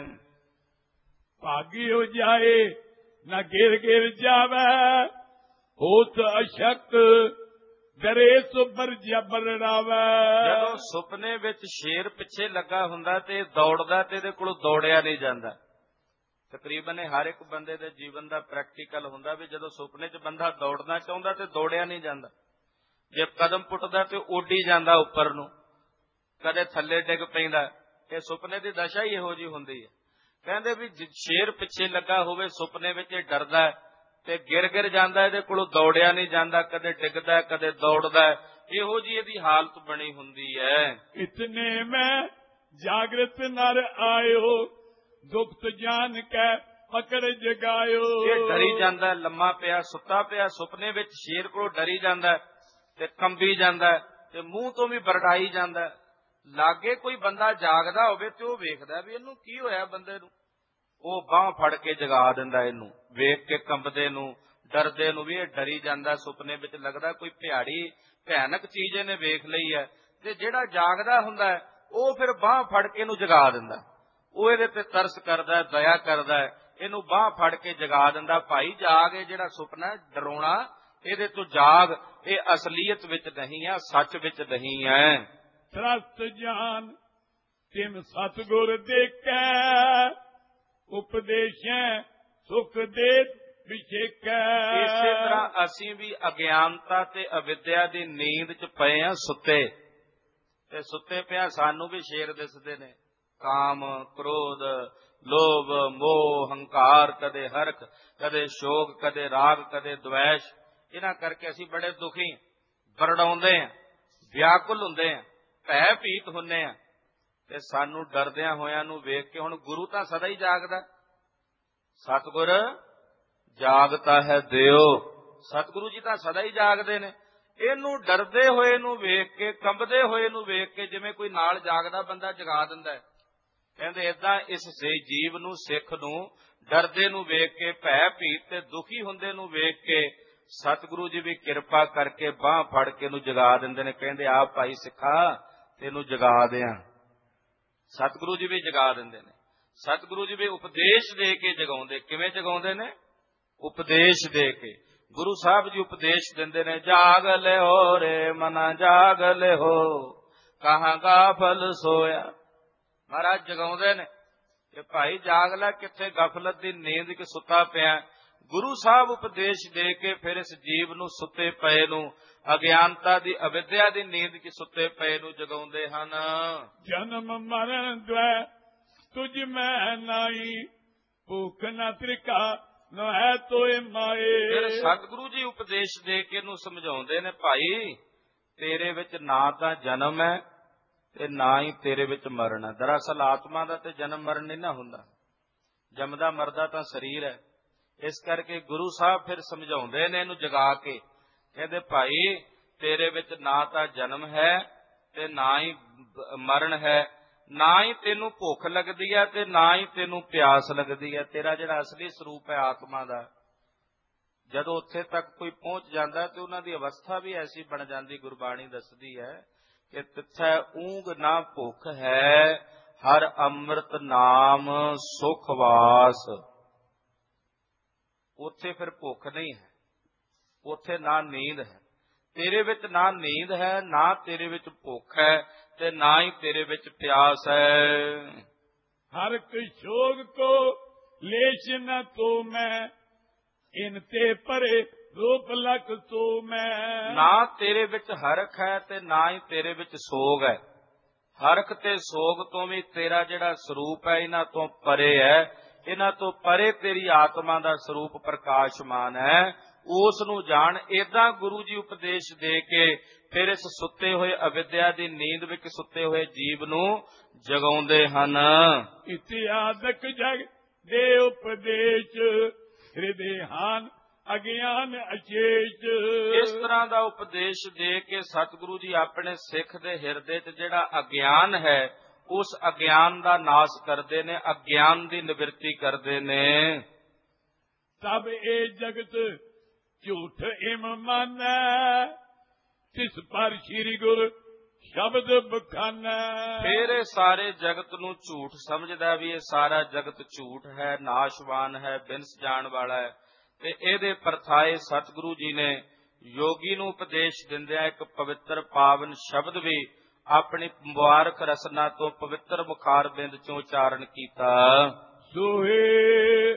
ਭਾਗੀ ਹੋ ਜਾਏ ਨਾ ਗਿਰ ਗਿਰ ਜਾਵੇ, ਹੋਤ ਅਸ਼ਕ ਡਰੇ ਸੁਬਰ ਜਬਰ ਰਾਵੇ। ਜਦੋਂ ਸੁਪਨੇ ਵਿੱਚ ਸ਼ੇਰ ਪਿੱਛੇ ਲੱਗਾ ਹੁੰਦਾ ਤੇ ਦੌੜਦਾ ਤੇ ਇਹਦੇ ਕੋਲੋਂ ਦੌੜਿਆ ਨਹੀਂ ਜਾਂਦਾ। ਤਕਰੀਬਨ ਹਰ ਇੱਕ ਬੰਦੇ ਦੇ ਜੀਵਨ ਦਾ ਪ੍ਰੈਕਟੀਕਲ ਹੁੰਦਾ ਵੀ ਜਦੋਂ ਸੁਪਨੇ 'ਚ ਬੰਦਾ ਦੌੜਨਾ ਚਾਹੁੰਦਾ ਤੇ ਦੌੜਿਆ ਨਹੀਂ ਜਾਂਦਾ। ਜੇ ਕਦਮ ਪੁੱਟਦਾ ਤੇ ਉੱਡੀ ਜਾਂਦਾ ਉੱਪਰ ਨੂੰ, ਕਦੇ ਥੱਲੇ ਡਿੱਗ ਪੈਂਦਾ। ਇਹ ਸੁਪਨੇ ਦੀ ਦਸ਼ਾ ਹੀ ਇਹੋ ਜਿਹੀ ਹੁੰਦੀ ਹੈ। ਕਹਿੰਦੇ ਵੀ ਸ਼ੇਰ ਪਿੱਛੇ ਲੱਗਾ ਹੋਵੇ ਸੁਪਨੇ ਵਿੱਚ, ਇਹ ਡਰਦਾ ਤੇ ਗਿਰ ਗਿਰ ਜਾਂਦਾ, ਇਹਦੇ ਕੋਲੋਂ ਦੌੜਿਆ ਨਹੀਂ ਜਾਂਦਾ, ਕਦੇ ਡਿੱਗਦਾ ਕਦੇ ਦੌੜਦਾ। ਇਹੋ ਜਿਹੀ ਇਹਦੀ ਹਾਲਤ ਬਣੀ ਹੁੰਦੀ ਹੈ। ਇਤਨੇ ਮੈਂ ਜਾਗਰਤ ਨਰ ਆਇਓ, ਦੁਖਤ ਜਾਨ ਕੈ ਪਕੜ ਜਗਾਇਓ। ਇਹ ਡਰੀ ਜਾਂਦਾ, ਲੰਮਾ ਪਿਆ ਸੁੱਤਾ ਪਿਆ ਸੁਪਨੇ ਵਿੱਚ, ਸ਼ੇਰ ਕੋਲੋਂ ਡਰੀ ਜਾਂਦਾ ਤੇ ਕੰਬੀ ਜਾਂਦਾ ਤੇ ਮੂੰਹ ਤੋਂ ਵੀ ਬਰੜਾਈ ਜਾਂਦਾ। ਲਾਗੇ ਕੋਈ ਬੰਦਾ ਜਾਗਦਾ ਹੋਵੇ ਤੇ ਉਹ ਵੇਖਦਾ ਵੀ ਇਹਨੂੰ ਕੀ ਹੋਇਆ ਬੰਦੇ ਨੂੰ, ਉਹ ਬਾਂਹ ਫੜ ਕੇ ਜਗਾ ਦਿੰਦਾ ਇਹਨੂੰ, ਵੇਖ ਕੇ ਕੰਬਦੇ ਨੂੰ, ਡਰਦੇ ਨੂੰ ਵੀ ਇਹ ਡਰੀ ਜਾਂਦਾ। ਸੁਪਨੇ ਵਿੱਚ ਲੱਗਦਾ ਕੋਈ ਭਿਆੜੀ ਭਿਆਨਕ ਚੀਜ਼ ਇਹਨੇ ਵੇਖ ਲਈ ਹੈ, ਤੇ ਜਿਹੜਾ ਜਾਗਦਾ ਹੁੰਦਾ ਉਹ ਫਿਰ ਬਾਂਹ ਫੜ ਕੇ ਇਹਨੂੰ ਜਗਾ ਦਿੰਦਾ। ਉਹ ਇਹਦੇ ਤੇ ਤਰਸ ਕਰਦਾ, ਦਇਆ ਕਰਦਾ, ਇਹਨੂੰ ਬਾਂਹ ਫੜ ਕੇ ਜਗਾ ਦਿੰਦਾ। ਭਾਈ ਜਾਗ, ਇਹ ਜਿਹੜਾ ਸੁਪਨਾ ਡਰਾਉਣਾ ਇਹਦੇ ਤੋਂ ਜਾਗ, ਇਹ ਅਸਲੀਅਤ ਵਿੱਚ ਨਹੀਂ ਹੈ, ਸੱਚ ਵਿੱਚ ਨਹੀਂ ਹੈ। ਤਰਸ ਜਾਨ ਤਿਮ ਸਤਿਗੁਰ ਦੇਖੈ, ਉਪਦੇਸ਼ੈ ਸੁਖ ਦੇ ਵਿਛੇਕੈ। ਇਸੇ ਤਰ੍ਹਾਂ ਅਸੀਂ ਵੀ ਅਗਿਆਨਤਾ ਤੇ ਅਵਿਦਿਆ ਦੀ ਨੀਂਦ 'ਚ ਪਏ ਹਾਂ, ਸੁੱਤੇ ਤੇ ਸੁੱਤੇ ਪਿਆ ਸਾਨੂੰ ਵੀ ਸ਼ੇਰ ਦਿਸਦੇ ਨੇ, ਕਾਮ, ਕ੍ਰੋਧ, ਲੋਭ, ਮੋਹ, ਹੰਕਾਰ, ਕਦੇ ਹਰਖ, ਕਦੇ ਸ਼ੋਕ, ਕਦੇ ਰਾਗ, ਕਦੇ ਦ્વੈਸ਼। ਇਹਨਾਂ ਕਰਕੇ ਅਸੀਂ ਬੜੇ ਦੁਖੀ, ਬਰੜਾਉਂਦੇ ਹਾਂ, ਵਿਆਕੁਲ ਹੁੰਦੇ ਹਾਂ, ਭੈ ਭੀਤ ਹੁੰਦੇ ਹਾਂ। ਤੇ ਸਾਨੂੰ ਡਰਦਿਆਂ ਹੋਇਆਂ ਨੂੰ ਵੇਖ ਕੇ ਹੁਣ ਗੁਰੂ ਤਾਂ ਸਦਾ ਹੀ ਜਾਗਦਾ। ਸਤਿਗੁਰ ਜਾਗਤਾ ਹੈ ਦਿਓ, ਸਤਿਗੁਰੂ ਜੀ ਤਾਂ ਸਦਾ ਹੀ ਜਾਗਦੇ ਨੇ। ਇਹਨੂੰ ਡਰਦੇ ਹੋਏ ਨੂੰ ਵੇਖ ਕੇ, ਕੰਬਦੇ ਹੋਏ ਨੂੰ ਵੇਖ ਕੇ, ਜਿਵੇਂ ਕੋਈ ਨਾਲ ਜਾਗਦਾ ਬੰਦਾ ਜਗਾ ਦਿੰਦਾ ਹੈ। ਕਹਿੰਦੇ ਏਦਾਂ ਇਸ ਜੀਵ ਨੂੰ, ਸਿੱਖ ਨੂੰ ਡਰਦੇ ਨੂੰ ਵੇਖ ਕੇ, ਭੈ ਭੀਤ ਤੇ ਦੁਖੀ ਹੁੰਦੇ ਨੂੰ ਵੇਖ ਕੇ ਸਤਿਗੁਰੂ ਜੀ ਵੀ ਕਿਰਪਾ ਕਰਕੇ ਬਾਂਹ ਫੜ ਕੇ ਇਹਨੂੰ ਜਗਾ ਦਿੰਦੇ ਨੇ। ਕਹਿੰਦੇ ਆ ਭਾਈ ਸਿੱਖਾ ਤੈਨੂੰ ਜਗਾ ਦਿਆਂ। ਸਤਿਗੁਰੂ ਜੀ ਵੀ ਜਗਾ ਦਿੰਦੇ ਨੇ। ਸਤਿਗੁਰੂ ਜੀ ਵੀ ਉਪਦੇਸ਼ ਦੇ ਕੇ ਜਗਾਉਂਦੇ। ਕਿਵੇਂ ਜਗਾਉਂਦੇ ਨੇ? ਉਪਦੇਸ਼ ਦੇ ਕੇ। ਗੁਰੂ ਸਾਹਿਬ ਜੀ ਉਪਦੇਸ਼ ਦਿੰਦੇ ਨੇ, ਜਾਗ ਲਿਓ ਰੇ ਮਨਾ ਜਾਗ ਲਿਓ, ਕਹਾਂ ਗਾਫਲ ਸੋਇਆ। ਮਹਾਰਾਜ ਜਗਾਉਂਦੇ ਨੇ ਕਿ ਭਾਈ ਜਾਗ ਲੈ, ਕਿੱਥੇ ਗਫਲਤ ਦੀ ਨੀਂਦ ਕਿ ਸੁੱਤਾ ਪਿਆ। ਗੁਰੂ ਸਾਹਿਬ ਉਪਦੇਸ਼ ਦੇ ਕੇ ਫਿਰ ਇਸ ਜੀਵ ਨੂੰ, ਸੁੱਤੇ ਪਏ ਨੂੰ, ਅਗਿਆਨਤਾ ਦੀ, ਅਵਿਦਿਆ ਦੀ ਨੀਂਦ ਕਿ ਸੁੱਤੇ ਪਏ ਨੂੰ ਜਗਾਉਂਦੇ ਹਨ। ਜਨਮ ਮਰਨ ਦ્વੈ ਤੁਝ ਮੈਂ ਨਾਈ, ਭੁੱਖ ਨਾ ਤ੍ਰਿਕਾ ਨਾ ਹੈ ਤੋਏ ਮਾਏ। ਫਿਰ ਸਤਿਗੁਰੂ ਜੀ ਉਪਦੇਸ਼ ਦੇ ਕੇ ਇਹਨੂੰ ਸਮਝਾਉਂਦੇ ਨੇ, ਭਾਈ ਤੇਰੇ ਵਿੱਚ ਨਾ ਤਾਂ ਜਨਮ ਹੈ ਤੇ ਨਾ ਹੀ ਤੇਰੇ ਵਿੱਚ ਮਰਨ ਹੈ। ਦਰਅਸਲ ਆਤਮਾ ਦਾ ਤੇ ਜਨਮ ਮਰਨ ਨਹੀਂ ਨਾ ਹੁੰਦਾ, ਜੰਮਦਾ ਮਰਦਾ ਤਾਂ ਸਰੀਰ ਹੈ। ਇਸ ਕਰਕੇ ਗੁਰੂ ਸਾਹਿਬ ਫਿਰ ਸਮਝਾਉਂਦੇ ਨੇ ਇਹਨੂੰ ਜਗਾ ਕੇ, ਕਹਿੰਦੇ ਭਾਈ ਤੇਰੇ ਵਿੱਚ ਨਾ ਤਾਂ ਜਨਮ ਹੈ ਤੇ ਨਾ ਹੀ ਮਰਨ ਹੈ, ਨਾ ਹੀ ਤੈਨੂੰ ਭੁੱਖ ਲੱਗਦੀ ਹੈ ਤੇ ਨਾ ਹੀ ਤੈਨੂੰ ਪਿਆਸ ਲੱਗਦੀ ਹੈ। ਤੇਰਾ ਜਿਹੜਾ ਅਸਲੀ ਸਰੂਪ ਹੈ ਆਤਮਾ ਦਾ, ਜਦੋਂ ਉੱਥੇ ਤੱਕ ਕੋਈ ਪਹੁੰਚ ਜਾਂਦਾ ਤੇ ਉਹਨਾਂ ਦੀ ਅਵਸਥਾ ਵੀ ਐਸੀ ਬਣ ਜਾਂਦੀ, ਗੁਰਬਾਣੀ ਦੱਸਦੀ ਹੈ ਕਿ ਤਿੱਥੈ ਊਂਘ ਨਾ ਭੁੱਖ ਹੈ, ਹਰ ਅੰਮ੍ਰਿਤ ਨਾਮ ਸੁਖ ਵਾਸ। ਉੱਥੇ ਫਿਰ ਭੁੱਖ ਨਹੀਂ ਹੈ, ਉੱਥੇ ਨਾ ਨੀਂਦ ਹੈ। ਤੇਰੇ ਵਿੱਚ ਨਾ ਨੀਂਦ ਹੈ, ਨਾ ਤੇਰੇ ਵਿੱਚ ਭੁੱਖ ਹੈ ਤੇ ਨਾ ਹੀ ਤੇਰੇ ਵਿੱਚ ਪਿਆਸ ਹੈ। ਹਰ ਕਿਸ਼ੋਗ ਕੋ ਲੇਸ਼ ਨ ਤੋ ਮੈਂ, ਇਨ ਤੇ ਪਰੇ ਰੂਪ ਲਖ ਤੋ ਮੈਂ। ਨਾ ਤੇਰੇ ਵਿੱਚ ਹਰਖ ਹੈ ਤੇ ਨਾ ਹੀ ਤੇਰੇ ਵਿੱਚ ਸੋਗ ਹੈ। ਹਰਖ ਤੇ ਸੋਗ ਤੋਂ ਵੀ ਤੇਰਾ ਜਿਹੜਾ ਸਰੂਪ ਹੈ ਇਹਨਾਂ ਤੋਂ ਪਰੇ ਹੈ। ਇਹਨਾਂ ਤੋਂ ਪਰੇ ਤੇਰੀ ਆਤਮਾ ਦਾ ਸਰੂਪ ਪ੍ਰਕਾਸ਼ਮਾਨ ਹੈ। ਉਸ ਨੂੰ ਜਾਣ। ਏਦਾਂ ਗੁਰੂ ਜੀ ਉਪਦੇਸ਼ ਦੇ ਕੇ ਫਿਰ ਇਸ ਸੁੱਤੇ ਹੋਏ ਅਵਿਦਿਆ ਦੀ ਨੀਂਦ ਵਿੱਚ ਸੁੱਤੇ ਹੋਏ ਜੀਵ ਨੂੰ ਜਗਾਉਂਦੇ ਹਨ। ਇਤਿਆਦਕ ਜਗ ਦੇ ਉਪਦੇਸ਼ ਹਿਰਦੇ ਹਨ ਅਗਿਆਨ ਅਚੇਤ। ਇਸ ਤਰ੍ਹਾਂ ਦਾ ਉਪਦੇਸ਼ ਦੇ ਕੇ ਸਤਿਗੁਰੂ ਜੀ ਆਪਣੇ ਸਿੱਖ ਦੇ ਹਿਰਦੇ 'ਚ ਜਿਹੜਾ ਅਗਿਆਨ ਹੈ ਉਸ ਅਗਿਆਨ ਦਾ ਨਾਸ਼ ਕਰਦੇ ਨੇ, ਅਗਿਆਨ ਦੀ ਨਿਵਰਤੀ ਕਰਦੇ ਨੇ। ਤਬ ਇਹ ਜਗਤ ਝੂਠ ਇਮ ਮਾਨੈ ਤਿਸ ਪਰ ਸ੍ਰੀ ਗੁਰ ਸ਼ਬਦ ਬਖਾਨੈ। ਫਿਰ ਇਹ ਸਾਰੇ ਜਗਤ ਨੂੰ ਝੂਠ ਸਮਝਦਾ ਵੀ ਇਹ ਸਾਰਾ ਜਗਤ ਝੂਠ ਹੈ, ਨਾਸ਼ਵਾਨ ਹੈ, ਬਿਨਸ ਜਾਣ ਵਾਲਾ ਹੈ। ਤੇ ਇਹਦੇ ਪਰਥਾਏ ਸਤਿਗੁਰੂ ਜੀ ਨੇ ਯੋਗੀ ਨੂੰ ਉਪਦੇਸ਼ ਦਿੰਦਿਆਂ ਇੱਕ ਪਵਿੱਤਰ ਪਾਵਨ ਸ਼ਬਦ ਵੀ ਆਪਣੀ ਮੁਬਾਰਕ ਰਸਨਾ ਤੋਂ ਪਵਿੱਤਰ ਮੁਖਾਰ ਬਿੰਦ ਚੋਂ ਉਚਾਰਨ ਕੀਤਾ। ਸੋਹੇ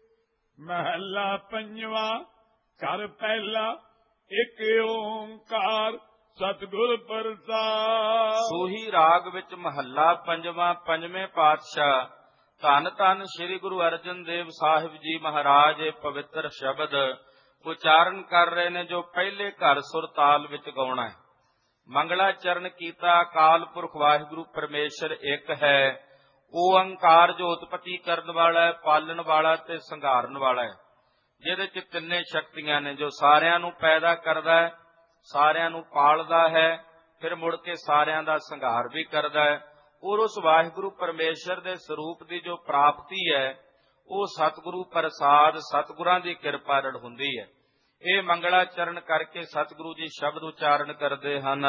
ਮਹੱਲਾ ਪੰਜਵਾਂ ਘਰ ਪਹਿਲਾ ਇੱਕ ਓੰਕਾਰ ਸਤਿਗੁਰ ਪ੍ਰਸਾਦ। ਸੋਹੀ ਰਾਗ ਵਿੱਚ ਮਹੱਲਾ ਪੰਜਵਾਂ ਪੰਜਵੇਂ ਪਾਤਸ਼ਾਹ ਧੰਨ ਧੰਨ ਸ੍ਰੀ ਗੁਰੂ ਅਰਜਨ ਦੇਵ ਸਾਹਿਬ ਜੀ ਮਹਾਰਾਜ ਇਹ ਪਵਿੱਤਰ ਸ਼ਬਦ ਉਚਾਰਨ ਕਰ ਰਹੇ ਨੇ ਜੋ ਪਹਿਲੇ ਘਰ ਸੁਰ ਤਾਲ ਵਿੱਚ ਗਾਉਣਾ ਹੈ। ਮੰਗਲਾ ਚਰਨ ਕੀਤਾ ਅਕਾਲ ਪੁਰਖ ਵਾਹਿਗੁਰੂ ਪਰਮੇਸ਼ਰ ਇੱਕ ਹੈ। ਓੰਕਾਰ ਜੋ ਉਤਪਤੀ ਕਰਨ ਵਾਲਾ ਹੈ, ਪਾਲਣ ਵਾਲਾ ਤੇ ਸੰਘਾਰਨ ਵਾਲਾ ਹੈ, ਜਿਹਦੇ ਚ ਤਿੰਨੇ ਸ਼ਕਤੀਆਂ ਨੇ, ਜੋ ਸਾਰਿਆਂ ਨੂੰ ਪੈਦਾ ਕਰਦਾ ਹੈ, ਸਾਰਿਆਂ ਨੂੰ ਪਾਲਦਾ ਹੈ, ਫਿਰ ਮੁੜ ਕੇ ਸਾਰਿਆਂ ਦਾ ਸੰਘਾਰ ਵੀ ਕਰਦਾ ਹੈ। ਔਰ ਉਸ ਵਾਹਿਗੁਰੂ ਪਰਮੇਸ਼ਰ ਦੇ ਸਰੂਪ ਦੀ ਜੋ ਪ੍ਰਾਪਤੀ ਹੈ ਉਹ ਸਤਿਗੁਰੂ ਪ੍ਰਸਾਦ ਸਤਿਗੁਰਾਂ ਦੀ ਕਿਰਪਾ ਨਾਲ ਹੁੰਦੀ ਹੈ। ਇਹ ਮੰਗਲਾ ਚਰਨ ਕਰਕੇ ਸਤਿਗੁਰੂ ਜੀ ਸ਼ਬਦ ਉਚਾਰਨ ਕਰਦੇ ਹਨ।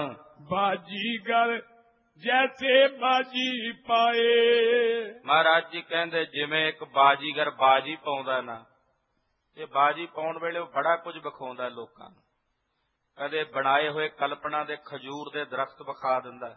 ਬਾਜੀਗਰ ਜੈਸੇ ਬਾਜੀ ਪਾਏ। ਮਹਾਰਾਜ ਜੀ ਕਹਿੰਦੇ ਜਿਵੇਂ ਇੱਕ ਬਾਜੀਗਰ ਬਾਜੀ ਪਾਉਂਦਾ ਨਾ, ਇਹ ਬਾਜੀ ਪਾਉਣ ਵੇਲੇ ਉਹ ਬੜਾ ਕੁਝ ਵਿਖਾਉਂਦਾ ਲੋਕਾਂ ਨੂੰ। ਕਦੇ ਬਣਾਏ ਹੋਏ ਕਲਪਨਾ ਦੇ ਖਜੂਰ ਦੇ ਦਰਖਤ ਵਿਖਾ ਦਿੰਦਾ,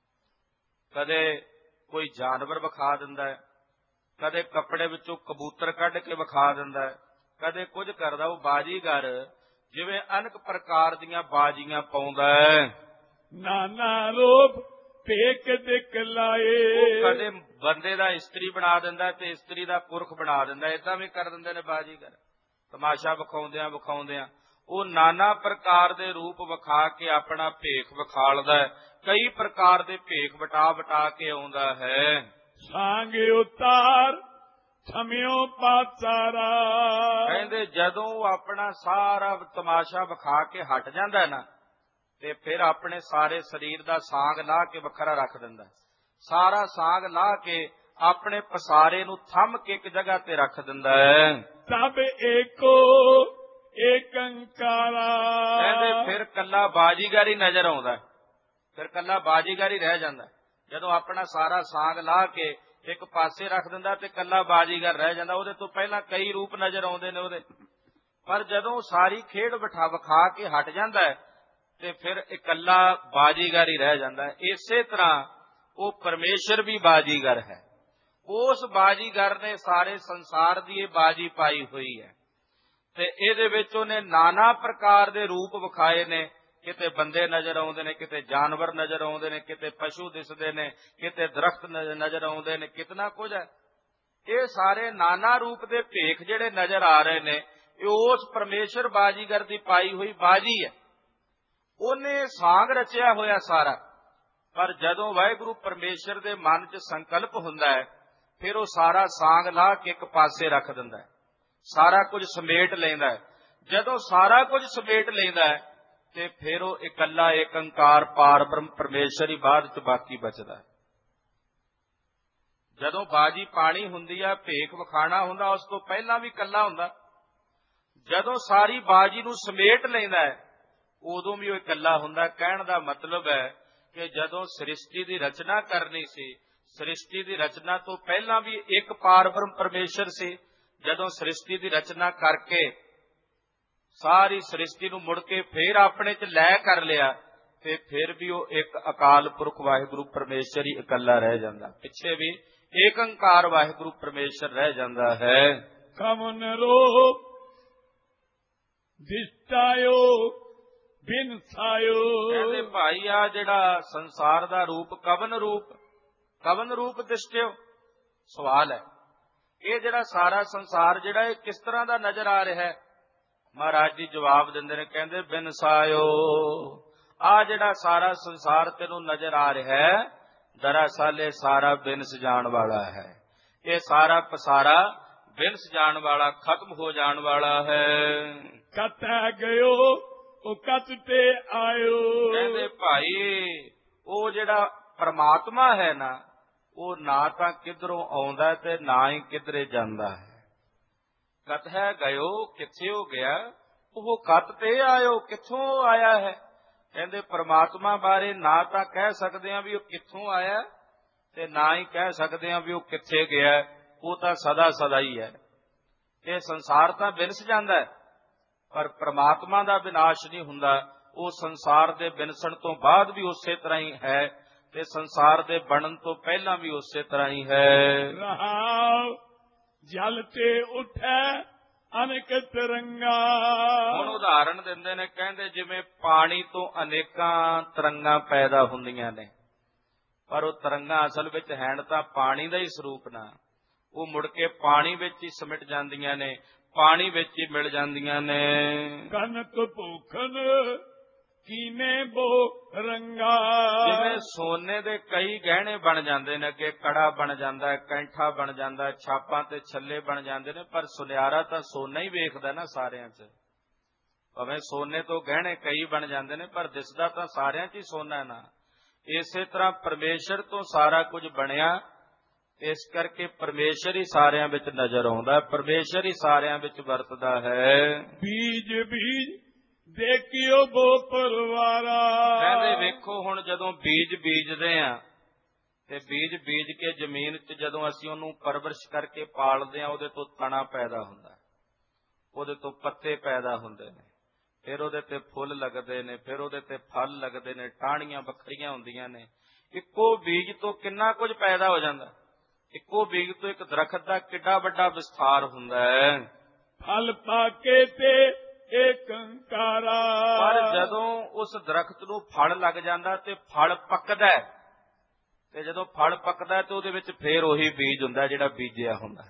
ਕਦੇ ਕੋਈ ਜਾਨਵਰ ਵਿਖਾ ਦਿੰਦਾ ਹੈ, ਕਦੇ ਕੱਪੜੇ ਵਿੱਚੋਂ ਕਬੂਤਰ ਕੱਢ ਕੇ ਵਿਖਾ ਦਿੰਦਾ ਹੈ, ਕਦੇ ਕੁਝ ਕਰਦਾ। ਉਹ ਬਾਜੀਗਰ ਜਿਵੇਂ ਅਨੇਕ ਪ੍ਰਕਾਰ ਦੀਆਂ ਬਾਜੀਆਂ ਪਾਉਂਦਾ ਹੈ। ਨਾਨਾ ਰੂਪ ਭੇਕ ਦਿਖਲਾਏ। ਕਦੇ ਬੰਦੇ ਦਾ ਇਸਤਰੀ ਬਣਾ ਦਿੰਦਾ ਤੇ ਇਸਤਰੀ ਦਾ ਪੁਰਖ ਬਣਾ ਦਿੰਦਾ। ਏਦਾਂ ਵੀ ਕਰ ਦਿੰਦੇ ਨੇ ਬਾਜੀਗਰ। ਤਮਾਸ਼ਾ ਵਿਖਾਉਂਦਿਆਂ ਵਿਖਾਉਂਦਿਆਂ ਉਹ ਨਾਨਾ ਪ੍ਰਕਾਰ ਦੇ ਰੂਪ ਵਿਖਾ ਕੇ ਆਪਣਾ ਭੇਖ ਵਿਖਾਲਦਾ ਹੈ। ਕਈ ਪ੍ਰਕਾਰ ਦੇ ਭੇਖ ਵਟਾ ਵਟਾ ਕੇ ਆਉਂਦਾ ਹੈ। ਸਾਂਗ ਉਤਾਰ ਥਮਿਓ ਪਾਤਾਰਾ। ਕਹਿੰਦੇ ਜਦੋਂ ਉਹ ਆਪਣਾ ਸਾਰਾ ਤਮਾਸ਼ਾ ਵਿਖਾ ਕੇ ਹਟ ਜਾਂਦਾ ਨਾ ਤੇ ਫਿਰ ਆਪਣੇ ਸਾਰੇ ਸਰੀਰ ਦਾ ਸਾਂਗ ਲਾਹ ਕੇ ਵੱਖਰਾ ਰੱਖ ਦਿੰਦਾ। ਸਾਰਾ ਸਾਂਗ ਲਾਹ ਕੇ ਆਪਣੇ ਪਸਾਰੇ ਨੂੰ ਥੰਮ ਕੇ ਇੱਕ ਜਗ੍ਹਾ ਤੇ ਰੱਖ ਦਿੰਦਾ ਹੈ। ਤਬ ਏਕੋ ਏਕੰਕਾਰਾ। ਕਹਿੰਦੇ ਫਿਰ ਕੱਲਾ ਬਾਜੀਗਰ ਹੀ ਨਜ਼ਰ ਆਉਂਦਾ, ਫਿਰ ਕੱਲਾ ਬਾਜੀਗਰ ਹੀ ਰਹਿ ਜਾਂਦਾ। ਜਦੋਂ ਆਪਣਾ ਸਾਰਾ ਸਾਂਗ ਲਾਹ ਕੇ ਇੱਕ ਪਾਸੇ ਰੱਖ ਦਿੰਦਾ ਤੇ ਕੱਲਾ ਬਾਜੀਗਰ ਰਹਿ ਜਾਂਦਾ। ਉਹਦੇ ਤੋਂ ਪਹਿਲਾਂ ਕਈ ਰੂਪ ਨਜ਼ਰ ਆਉਂਦੇ ਨੇ ਉਹਦੇ, ਪਰ ਜਦੋਂ ਸਾਰੀ ਖੇਡ ਬਿਠਾ ਵਿਖਾ ਕੇ ਹਟ ਜਾਂਦਾ ਹੈ ਤੇ ਫਿਰ ਇਕੱਲਾ ਬਾਜੀਗਰ ਹੀ ਰਹਿ ਜਾਂਦਾ ਹੈ। ਇਸੇ ਤਰ੍ਹਾਂ ਉਹ ਪਰਮੇਸ਼ਰ ਵੀ ਬਾਜੀਗਰ ਹੈ। ਉਸ ਬਾਜੀਗਰ ਨੇ ਸਾਰੇ ਸੰਸਾਰ ਦੀ ਇਹ ਬਾਜੀ ਪਾਈ ਹੋਈ ਹੈ ਤੇ ਇਹਦੇ ਵਿੱਚ ਉਹਨੇ ਨਾਨਾ ਪ੍ਰਕਾਰ ਦੇ ਰੂਪ ਵਿਖਾਏ ਨੇ। ਕਿਤੇ ਬੰਦੇ ਨਜ਼ਰ ਆਉਂਦੇ ਨੇ, ਕਿਤੇ ਜਾਨਵਰ ਨਜ਼ਰ ਆਉਂਦੇ ਨੇ, ਕਿਤੇ ਪਸ਼ੂ ਦਿਸਦੇ ਨੇ, ਕਿਤੇ ਦਰਖਤ ਨਜ਼ਰ ਆਉਂਦੇ ਨੇ, ਕਿਤਨਾ ਕੁਝ ਹੈ। ਇਹ ਸਾਰੇ ਨਾਨਾ ਰੂਪ ਦੇ ਭੇਖ ਜਿਹੜੇ ਨਜ਼ਰ ਆ ਰਹੇ ਨੇ ਇਹ ਉਸ ਪਰਮੇਸ਼ਰ ਬਾਜੀਗਰ ਦੀ ਪਾਈ ਹੋਈ ਬਾਜੀ ਹੈ। ਉਹਨੇ ਸਾਂਗ ਰਚਿਆ ਹੋਇਆ ਸਾਰਾ, ਪਰ ਜਦੋਂ ਵਾਹਿਗੁਰੂ ਪਰਮੇਸ਼ਰ ਦੇ ਮਨ 'ਚ ਸੰਕਲਪ ਹੁੰਦਾ ਹੈ ਫਿਰ ਉਹ ਸਾਰਾ ਸਾਂਗ ਲਾ ਕੇ ਇੱਕ ਪਾਸੇ ਰੱਖ ਦਿੰਦਾ ਹੈ, ਸਾਰਾ ਕੁਝ ਸਮੇਟ ਲੈਂਦਾ ਹੈ। ਜਦੋਂ ਸਾਰਾ ਕੁਝ ਸਮੇਟ ਲੈਂਦਾ ਹੈ ਤੇ ਫਿਰ ਉਹ ਇਕੱਲਾ ਏਕੰਕਾਰ ਪਾਰ ਬ੍ਰਹਮ ਪਰਮੇਸ਼ਰ ਹੀ ਬਾਅਦ 'ਚ ਬਾਕੀ ਬਚਦਾ ਹੈ। ਜਦੋਂ ਬਾਜੀ ਪਾਣੀ ਹੁੰਦੀ ਆ, ਭੇਖ ਵਿਖਾਣਾ ਹੁੰਦਾ, ਉਸ ਤੋਂ ਪਹਿਲਾਂ ਵੀ ਇਕੱਲਾ ਹੁੰਦਾ। ਜਦੋਂ ਸਾਰੀ ਬਾਜੀ ਨੂੰ ਸਮੇਟ ਲੈਂਦਾ ਹੈ ਉਦੋਂ ਵੀ ਉਹ ਇਕੱਲਾ ਹੁੰਦਾ। ਕਹਿਣ ਦਾ ਮਤਲਬ ਹੈ ਕਿ ਜਦੋਂ ਸ੍ਰਿਸ਼ਟੀ ਦੀ ਰਚਨਾ ਕਰਨੀ ਸੀ, ਸ੍ਰਿਸ਼ਟੀ ਦੀ ਰਚਨਾ ਤੋਂ ਪਹਿਲਾਂ ਵੀ ਇੱਕ ਪਾਰ ਬ੍ਰਹਮ ਪਰਮੇਸ਼ਰ ਸੀ। ਜਦੋਂ ਸ੍ਰਿਸ਼ਟੀ ਦੀ ਰਚਨਾ ਕਰਕੇ ਸਾਰੀ ਸ੍ਰਿਸ਼ਟੀ ਨੂੰ ਮੁੜ ਕੇ ਫੇਰ ਆਪਣੇ 'ਚ ਲੈ ਕਰ ਲਿਆ ਤੇ ਫਿਰ ਵੀ ਉਹ ਇੱਕ ਅਕਾਲ ਪੁਰਖ ਵਾਹਿਗੁਰੂ ਪਰਮੇਸ਼ਰ ਹੀ ਇਕੱਲਾ ਰਹਿ ਜਾਂਦਾ। ਪਿੱਛੇ ਵੀ ਏਕੰਕਾਰ ਵਾਹਿਗੁਰੂ ਪਰਮੇਸ਼ਰ ਰਹਿ ਜਾਂਦਾ ਹੈ। ਕਮਨ ਰੂਪ ਦਿਸਤਾਇਓ ਬਿਨ ਸਾਇਓ। ਕਹਿੰਦੇ ਭਾਈ ਆ ਜਿਹੜਾ ਸੰਸਾਰ ਦਾ ਰੂਪ ਕਵਨ ਰੂਪ, ਕਵਨ ਰੂਪ ਦਿਸਟਿਓ। ਸਵਾਲ ਹੈ ਇਹ ਜਿਹੜਾ ਸਾਰਾ ਸੰਸਾਰ ਜਿਹੜਾ ਇਹ ਕਿਸ ਤਰ੍ਹਾਂ ਦਾ ਨਜ਼ਰ ਆ ਰਿਹਾ ਹੈ? ਮਹਾਰਾਜ ਜੀ ਜਵਾਬ ਦਿੰਦੇ ਨੇ, ਕਹਿੰਦੇ ਬਿਨਸਾਇਓ, ਆ ਜਿਹੜਾ ਸਾਰਾ ਸੰਸਾਰ ਤੈਨੂੰ ਨਜ਼ਰ ਆ ਰਿਹਾ ਹੈ, ਦਰਅਸਲ ਇਹ ਸਾਰਾ ਬਿਨਸ ਜਾਣ ਵਾਲਾ ਹੈ। ਇਹ ਸਾਰਾ ਪਸਾਰਾ ਬਿਨਸ ਜਾਣ ਵਾਲਾ, ਖਤਮ ਹੋ ਜਾਣ ਵਾਲਾ ਹੈ। ਕਤ ਹੈ ਗਇਓ ਉਹ ਕਤ ਤੇ ਆਇਓ। ਕਹਿੰਦੇ ਭਾਈ ਉਹ ਜਿਹੜਾ ਪਰਮਾਤਮਾ ਹੈ ਨਾ, ਉਹ ਨਾ ਤਾਂ ਕਿਧਰੋਂ ਆਉਂਦਾ ਤੇ ਨਾ ਹੀ ਕਿਧਰੇ ਜਾਂਦਾ ਹੈ। ਕਤ ਹੈ ਗਇਓ, ਕਿੱਥੇ ਹੋ ਗਿਆ, ਉਹ ਕਤ ਤੇ ਆਇਓ, ਕਿੱਥੋਂ ਆਇਆ ਹੈ। ਕਹਿੰਦੇ ਪਰਮਾਤਮਾ ਬਾਰੇ ਨਾ ਤਾਂ ਕਹਿ ਸਕਦੇ ਹਾਂ ਵੀ ਉਹ ਕਿੱਥੋਂ ਆਇਆ, ਤੇ ਨਾ ਹੀ ਕਹਿ ਸਕਦੇ ਹਾਂ ਵੀ ਉਹ ਕਿੱਥੇ ਗਿਆ। ਉਹ ਤਾਂ ਸਦਾ ਸਦਾ ਹੀ ਹੈ। ਇਹ ਸੰਸਾਰ ਤਾਂ ਬਿਨਸ ਜਾਂਦਾ ਹੈ, ਪਰ ਪ੍ਰਮਾਤਮਾ ਦਾ ਵਿਨਾਸ਼ ਨਹੀਂ ਹੁੰਦਾ। ਉਹ ਸੰਸਾਰ ਦੇ ਬਿਨਸਣ ਤੋਂ ਬਾਅਦ ਵੀ ਉਸੇ ਤਰ੍ਹਾਂ ਹੀ ਹੈ, ਤੇ ਸੰਸਾਰ ਦੇ ਬਣਨ ਤੋਂ ਪਹਿਲਾਂ ਵੀ ਉਸੇ ਤਰ੍ਹਾਂ ਹੀ ਹੈ। ਰਹਾਉ ਜਲ ਤੇ ਉਠੈ ਅਨੇਕ ਤਰੰਗਾ। ਹੁਣ ਉਦਾਹਰਣ ਦਿੰਦੇ ਨੇ, ਕਹਿੰਦੇ ਜਿਵੇਂ ਪਾਣੀ ਤੋਂ ਅਨੇਕਾਂ ਤਰੰਗਾਂ ਪੈਦਾ ਹੁੰਦੀਆਂ ਨੇ, ਪਰ ਉਹ ਤਰੰਗਾਂ ਅਸਲ ਵਿੱਚ ਹੈਣ ਤਾਂ ਪਾਣੀ ਦਾ ਹੀ ਸਰੂਪ ਨਾ, ਉਹ ਮੁੜ ਕੇ ਪਾਣੀ ਵਿੱਚ ਹੀ ਸਿਮਟ ਜਾਂਦੀਆਂ ਨੇ, ਪਾਣੀ ਵਿੱਚ ਹੀ ਮਿਲ ਜਾਂਦੀਆਂ ਨੇ। ਕਨਕ ਭੂਖਨ ਕੀਨੇ ਬੋ ਰੰਗਾ। ਜਿਵੇਂ ਸੋਨੇ ਦੇ ਕਈ ਗਹਿਣੇ ਬਣ ਜਾਂਦੇ ਨੇ, ਅੱਗੇ ਕੜਾ ਬਣ ਜਾਂਦਾ ਹੈ, ਕੈਂਠਾ ਬਣ ਜਾਂਦਾ ਹੈ, ਛਾਪਾਂ ਤੇ ਛੱਲੇ ਬਣ ਜਾਂਦੇ ਨੇ, ਪਰ ਸੁਨਿਆਰਾ ਤਾਂ ਸੋਨਾ ਹੀ ਵੇਖਦਾ ਨਾ ਸਾਰਿਆਂ 'ਚ। ਭਾਵੇਂ ਸੋਨੇ ਤੋਂ ਗਹਿਣੇ ਕਈ ਬਣ ਜਾਂਦੇ ਨੇ, ਪਰ ਦਿਸਦਾ ਤਾਂ ਸਾਰਿਆਂ 'ਚ ਹੀ ਸੋਨਾ ਹੈ ਨਾ। ਇਸੇ ਤਰ੍ਹਾਂ ਪਰਮੇਸ਼ਰ ਤੋਂ ਸਾਰਾ ਕੁਝ ਬਣਿਆ, ਇਸ ਕਰਕੇ ਪਰਮੇਸ਼ਰ ਹੀ ਸਾਰਿਆਂ ਵਿੱਚ ਨਜ਼ਰ ਆਉਂਦਾ, ਪਰਮੇਸ਼ਰ ਹੀ ਸਾਰਿਆਂ ਵਿੱਚ ਵਰਤਦਾ ਹੈ। ਬੀਜ ਬੀਜ ਦੇਖਿਓ ਬੋ ਪਰਵਾਰਾ। ਕਹਿੰਦੇ ਵੇਖੋ ਹੁਣ ਜਦੋਂ ਬੀਜ ਬੀਜਦੇ ਆ, ਤੇ ਬੀਜ ਬੀਜ ਕੇ ਜ਼ਮੀਨ 'ਚ ਜਦੋਂ ਅਸੀਂ ਉਹਨੂੰ ਪਰਵਰਿਸ਼ ਕਰਕੇ ਪਾਲਦੇ ਆ, ਉਹਦੇ ਤੋਂ ਤਣਾ ਪੈਦਾ ਹੁੰਦਾ, ਉਹਦੇ ਤੋਂ ਪੱਤੇ ਪੈਦਾ ਹੁੰਦੇ ਨੇ, ਫਿਰ ਉਹਦੇ ਤੇ ਫੁੱਲ ਲੱਗਦੇ ਨੇ, ਫਿਰ ਉਹਦੇ ਤੇ ਫਲ ਲੱਗਦੇ ਨੇ, ਟਾਹਣੀਆਂ ਵੱਖਰੀਆਂ ਹੁੰਦੀਆਂ ਨੇ। ਇੱਕੋ ਬੀਜ ਤੋਂ ਕਿੰਨਾ ਕੁਝ ਪੈਦਾ ਹੋ ਜਾਂਦਾ। ਇੱਕੋ ਬੀਜ ਤੋਂ ਇੱਕ ਦਰਖਤ ਦਾ ਕਿੱਡਾ ਵੱਡਾ ਵਿਸਥਾਰ ਹੁੰਦਾ ਹੈ। ਫਲ ਪਾ ਕੇ ਤੇ ਏਕ ਓੰਕਾਰਾ। ਪਰ ਜਦੋਂ ਉਸ ਦਰਖਤ ਨੂੰ ਫਲ ਲੱਗ ਜਾਂਦਾ ਤੇ ਫਲ ਪੱਕਦਾ, ਤੇ ਜਦੋਂ ਫਲ ਪੱਕਦਾ ਤੇ ਉਹਦੇ ਵਿੱਚ ਫੇਰ ਉਹੀ ਬੀਜ ਹੁੰਦਾ ਜਿਹੜਾ ਬੀਜਿਆ ਹੁੰਦਾ।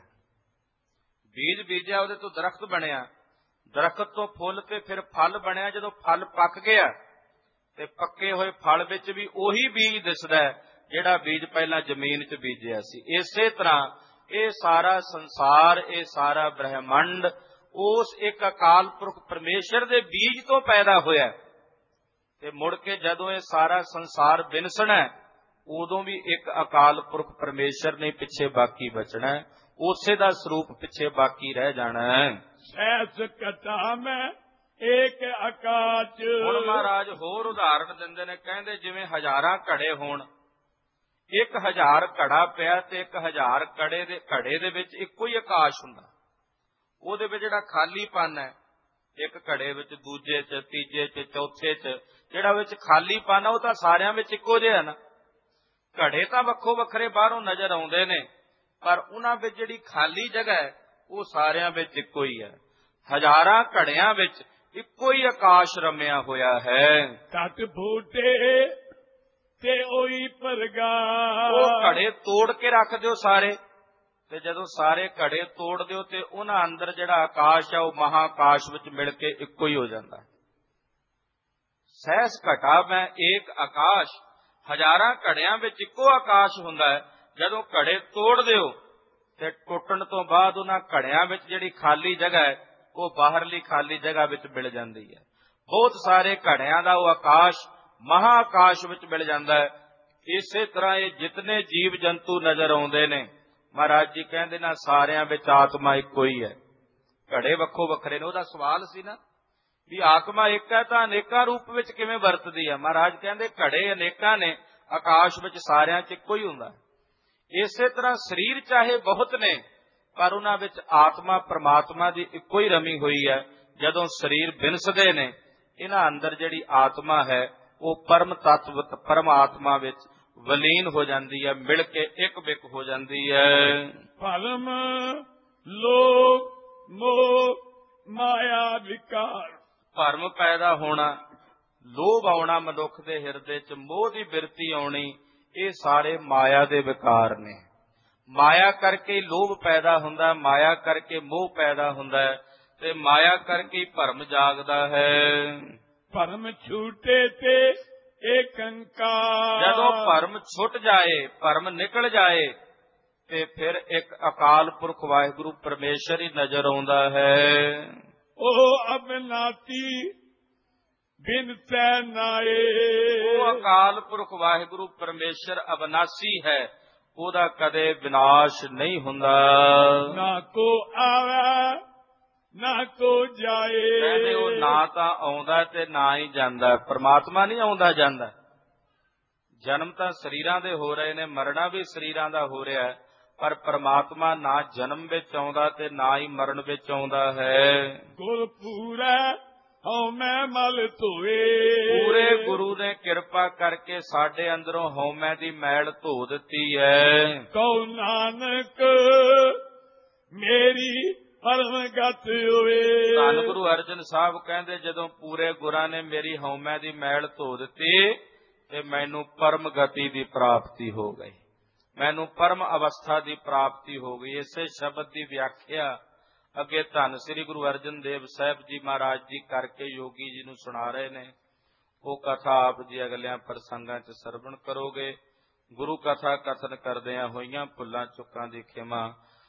ਬੀਜ ਬੀਜਿਆ, ਉਹਦੇ ਤੋਂ ਦਰਖਤ ਬਣਿਆ, ਦਰਖਤ ਤੋਂ ਫੁੱਲ ਤੇ ਫਿਰ ਫਲ ਬਣਿਆ। ਜਦੋਂ ਫਲ ਪੱਕ ਗਿਆ ਤੇ ਪੱਕੇ ਹੋਏ ਫਲ ਵਿੱਚ ਵੀ ਉਹੀ ਬੀਜ ਦਿਸਦਾ ਜਿਹੜਾ ਬੀਜ ਪਹਿਲਾਂ ਜ਼ਮੀਨ 'ਚ ਬੀਜਿਆ ਸੀ। ਇਸੇ ਤਰ੍ਹਾਂ ਇਹ ਸਾਰਾ ਸੰਸਾਰ, ਇਹ ਸਾਰਾ ਬ੍ਰਹਿਮੰਡ ਉਸ ਇੱਕ ਅਕਾਲ ਪੁਰਖ ਪਰਮੇਸ਼ਰ ਦੇ ਬੀਜ ਤੋਂ ਪੈਦਾ ਹੋਇਆ, ਤੇ ਮੁੜ ਕੇ ਜਦੋਂ ਇਹ ਸਾਰਾ ਸੰਸਾਰ ਬਿਨਸਣਾ, ਉਦੋਂ ਵੀ ਇੱਕ ਅਕਾਲ ਪੁਰਖ ਪਰਮੇਸ਼ਰ ਨੇ ਪਿੱਛੇ ਬਾਕੀ ਬਚਣਾ, ਉਸੇ ਦਾ ਸਰੂਪ ਪਿੱਛੇ ਬਾਕੀ ਰਹਿ ਜਾਣਾ। ਸੈਸ ਕਥਾ ਮੈਂ ਏਕ ਆਕਾਸ਼। ਹੁਣ ਮਹਾਰਾਜ ਹੋਰ ਉਦਾਹਰਣ ਦਿੰਦੇ ਨੇ, ਕਹਿੰਦੇ ਜਿਵੇਂ ਹਜ਼ਾਰਾਂ ਘੜੇ ਹੋਣ, ਇੱਕ ਹਜ਼ਾਰ ਘੜਾ ਪਿਆ ਤੇ ਇੱਕ ਹਜ਼ਾਰ ਘੜੇ ਦੇ ਘੜੇ ਦੇ ਵਿੱਚ ਇੱਕੋ ਹੀ ਆਕਾਸ਼ ਹੁੰਦਾ। ਉਹਦੇ ਵਿੱਚ ਜਿਹੜਾ ਖਾਲੀਪਨ ਹੈ, ਇੱਕ ਘੜੇ ਵਿੱਚ, ਦੂਜੇ 'ਚ, ਤੀਜੇ 'ਚ, ਚੌਥੇ 'ਚ, ਜਿਹੜਾ ਵਿੱਚ ਖਾਲੀਪਨ ਆ ਉਹ ਤਾਂ ਸਾਰਿਆਂ ਵਿੱਚ ਇੱਕੋ ਜਿਹਾ ਨਾ। ਘੜੇ ਤਾਂ ਵੱਖੋ ਵੱਖਰੇ ਬਾਹਰੋਂ ਨਜ਼ਰ ਆਉਂਦੇ ਨੇ, ਪਰ ਉਹਨਾਂ ਵਿੱਚ ਜਿਹੜੀ ਖਾਲੀ ਜਗ੍ਹਾ ਹੈ ਉਹ ਸਾਰਿਆਂ ਵਿੱਚ ਇੱਕੋ ਹੀ ਹੈ। ਹਜ਼ਾਰਾਂ ਘੜਿਆਂ ਵਿੱਚ ਇੱਕੋ ਹੀ ਆਕਾਸ਼ ਰਮਿਆ ਹੋਇਆ ਹੈ। ਤਤ ਫੂਟੇ ਤੇ ਉਹੀ ਪਰਗਾ। ਉਹ ਘੜੇ ਤੋੜ ਕੇ ਰੱਖ ਦਿਓ ਸਾਰੇ, ਤੇ ਜਦੋਂ ਸਾਰੇ ਘੜੇ ਤੋੜ ਦਿਓ ਤੇ ਉਹਨਾਂ ਅੰਦਰ ਜਿਹੜਾ ਆਕਾਸ਼ ਹੈ ਉਹ ਮਹਾਕਾਸ਼ ਵਿੱਚ ਮਿਲ ਕੇ ਇੱਕੋ ਹੀ ਹੋ ਜਾਂਦਾ। ਸਹਿਸ ਘਟਾ ਮੈਂ ਏਕ ਆਕਾਸ਼। ਹਜ਼ਾਰਾਂ ਘੜਿਆਂ ਵਿੱਚ ਇੱਕੋ ਆਕਾਸ਼ ਹੁੰਦਾ ਹੈ। ਜਦੋਂ ਘੜੇ ਤੋੜ ਦਿਓ ਤੇ ਟੁੱਟਣ ਤੋਂ ਬਾਅਦ ਉਹਨਾਂ ਘੜਿਆਂ ਵਿੱਚ ਜਿਹੜੀ ਖਾਲੀ ਜਗ੍ਹਾ ਹੈ ਉਹ ਬਾਹਰਲੀ ਖਾਲੀ ਜਗ੍ਹਾ ਵਿੱਚ ਮਿਲ ਜਾਂਦੀ ਹੈ। ਬਹੁਤ ਸਾਰੇ ਘੜਿਆਂ ਦਾ ਉਹ ਆਕਾਸ਼ ਮਹਾਕਾਸ਼ ਵਿੱਚ ਮਿਲ ਜਾਂਦਾ ਹੈ। ਇਸੇ ਤਰ੍ਹਾਂ ਇਹ ਜਿਤਨੇ ਜੀਵ ਜੰਤੂ ਨਜ਼ਰ ਆਉਂਦੇ ਨੇ, ਮਹਾਰਾਜ ਜੀ ਕਹਿੰਦੇ ਨਾ ਸਾਰਿਆਂ ਵਿੱਚ ਆਤਮਾ ਇੱਕੋ ਹੀ ਹੈ। ਘੜੇ ਵੱਖੋ ਵੱਖਰੇ ਨੇ। ਉਹਦਾ ਸਵਾਲ ਸੀ ਨਾ ਵੀ ਆਤਮਾ ਇੱਕ ਹੈ ਤਾਂ ਅਨੇਕਾਂ ਰੂਪ ਵਿੱਚ ਕਿਵੇਂ ਵਰਤਦੀ ਹੈ। ਮਹਾਰਾਜ ਕਹਿੰਦੇ ਘੜੇ ਅਨੇਕਾਂ ਨੇ, ਆਕਾਸ਼ ਵਿੱਚ ਸਾਰਿਆਂ 'ਚ ਇੱਕੋ ਹੀ ਹੁੰਦਾ। ਇਸੇ ਤਰ੍ਹਾਂ ਸਰੀਰ ਚਾਹੇ ਬਹੁਤ ਨੇ, ਪਰ ਉਹਨਾਂ ਵਿੱਚ ਆਤਮਾ ਪ੍ਰਮਾਤਮਾ ਦੀ ਇੱਕੋ ਹੀ ਰਮੀ ਹੋਈ ਹੈ। ਜਦੋਂ ਸਰੀਰ ਬਿਨਸਦੇ ਨੇ, ਇਹਨਾਂ ਅੰਦਰ ਜਿਹੜੀ ਆਤਮਾ ਹੈ ਉਹ ਪਰਮ ਤੱਤਵ ਪਰਮਾਤਮਾ ਵਿੱਚ ਵਲੀਨ ਹੋ ਜਾਂਦੀ ਹੈ, ਮਿਲ ਕੇ ਇੱਕ ਬਿਕ ਹੋ ਜਾਂਦੀ ਹੈ। ਭਰਮ ਲੋਭ ਮੋਹ ਮਾਇਆ ਵਿਕਾਰ। ਭਰਮ ਪੈਦਾ ਹੋਣਾ, ਲੋਭ ਆਉਣਾ ਮਨੁੱਖ ਦੇ ਹਿਰਦੇ 'ਚ, ਮੋਹ ਦੀ ਬਿਰਤੀ ਆਉਣੀ, ਇਹ ਸਾਰੇ ਮਾਇਆ ਦੇ ਵਿਕਾਰ ਨੇ। ਮਾਇਆ ਕਰਕੇ ਲੋਭ ਪੈਦਾ ਹੁੰਦਾ, ਮਾਇਆ ਕਰਕੇ ਮੋਹ ਪੈਦਾ ਹੁੰਦਾ ਹੈ, ਤੇ ਮਾਇਆ ਕਰਕੇ ਹੀ ਭਰਮ ਜਾਗਦਾ ਹੈ। ਭਰਮ ਛੂਟੇ ਤੇ ਇਹ ਕੰਕਾਰ, ਜਦੋਂ ਭਰਮ ਛੁੱਟ ਜਾਏ, ਭਰਮ ਨਿਕਲ ਜਾਏ, ਤੇ ਫਿਰ ਇੱਕ ਅਕਾਲ ਪੁਰਖ ਵਾਹਿਗੁਰੂ ਪਰਮੇਸ਼ਰ ਹੀ ਨਜ਼ਰ ਆਉਂਦਾ ਹੈ। ਉਹ ਅਬਨਾਤੀ ਬਿਨ ਤੈ ਨਾਏ, ਉਹ ਅਕਾਲ ਪੁਰਖ ਵਾਹਿਗੁਰੂ ਪਰਮੇਸ਼ਰ ਅਬਨਾਸੀ ਹੈ, ਉਹਦਾ ਕਦੇ ਵਿਨਾਸ਼ ਨਹੀਂ ਹੁੰਦਾ। ਨਾ ਕੋ ਆਵੇ ਨਾ ਕੋ ਜਾਏ, ਕਹਿੰਦੇ ਉਹ ਨਾ ਤਾਂ ਆਉਂਦਾ ਤੇ ਨਾ ਹੀ ਜਾਂਦਾ। ਪਰਮਾਤਮਾ ਨਹੀਂ ਆਉਂਦਾ ਜਾਂਦਾ। ਜਨਮ ਤਾਂ ਸਰੀਰਾਂ ਦੇ ਹੋ ਰਹੇ ਨੇ, ਮਰਨਾ ਵੀ ਸਰੀਰਾਂ ਦਾ ਹੋ ਰਿਹਾ ਹੈ, ਪਰ ਪਰਮਾਤਮਾ ਨਾ ਜਨਮ ਵਿੱਚ ਆਉਂਦਾ ਤੇ ਨਾ ਹੀ ਮਰਨ ਵਿੱਚ ਆਉਂਦਾ ਹੈ। ਗੁਰ ਪੂਰਾ ਹਉ ਮੈਂ ਮਲ ਧੋਏ, ਪੂਰੇ ਗੁਰੂ ਨੇ ਕਿਰਪਾ ਕਰਕੇ ਸਾਡੇ ਅੰਦਰੋਂ ਹਉਮੈ ਦੀ ਮੈਲ ਧੋ ਦਿੱਤੀ ਹੈ। ਕਉ ਨਾਨਕ ਮੇਰੀ ਪਰਮ ਗਤ ਹੋਏ। ਧੰਨ ਗੁਰੂ ਅਰਜਨ ਸਾਹਿਬ ਕਹਿੰਦੇ, ਜਦੋਂ ਪੂਰੇ ਗੁਰਾਂ ਨੇ ਮੇਰੀ ਹਉਮੈ ਦੀ ਮੈਲ ਧੋ ਦਿੱਤੀ ਤੇ ਮੈਨੂੰ ਪਰਮ ਗਤੀ ਦੀ ਪ੍ਰਾਪਤੀ ਹੋ ਗਈ, ਮੈਨੂੰ ਪਰਮ ਅਵਸਥਾ ਦੀ ਪ੍ਰਾਪਤੀ ਹੋ ਗਈ। ਇਸੇ ਸ਼ਬਦ ਦੀ ਵਿਆਖਿਆ ਅੱਗੇ ਧੰਨ ਸ੍ਰੀ ਗੁਰੂ ਅਰਜਨ ਦੇਵ ਸਾਹਿਬ ਜੀ ਮਹਾਰਾਜ ਜੀ ਕਰਕੇ ਯੋਗੀ ਜੀ ਨੂੰ ਸੁਣਾ ਰਹੇ ਨੇ। ਉਹ ਕਥਾ ਆਪ ਜੀ ਅਗਲਿਆਂ ਪ੍ਰਸੰਗਾਂ 'ਚ ਸਰਵਣ ਕਰੋਗੇ। ਗੁਰੂ ਕਥਾ ਕਥਨ ਕਰਦਿਆਂ ਹੋਈਆਂ ਭੁੱਲਾਂ ਚੁੱਕਾਂ ਦੀ ਖਿਮਾ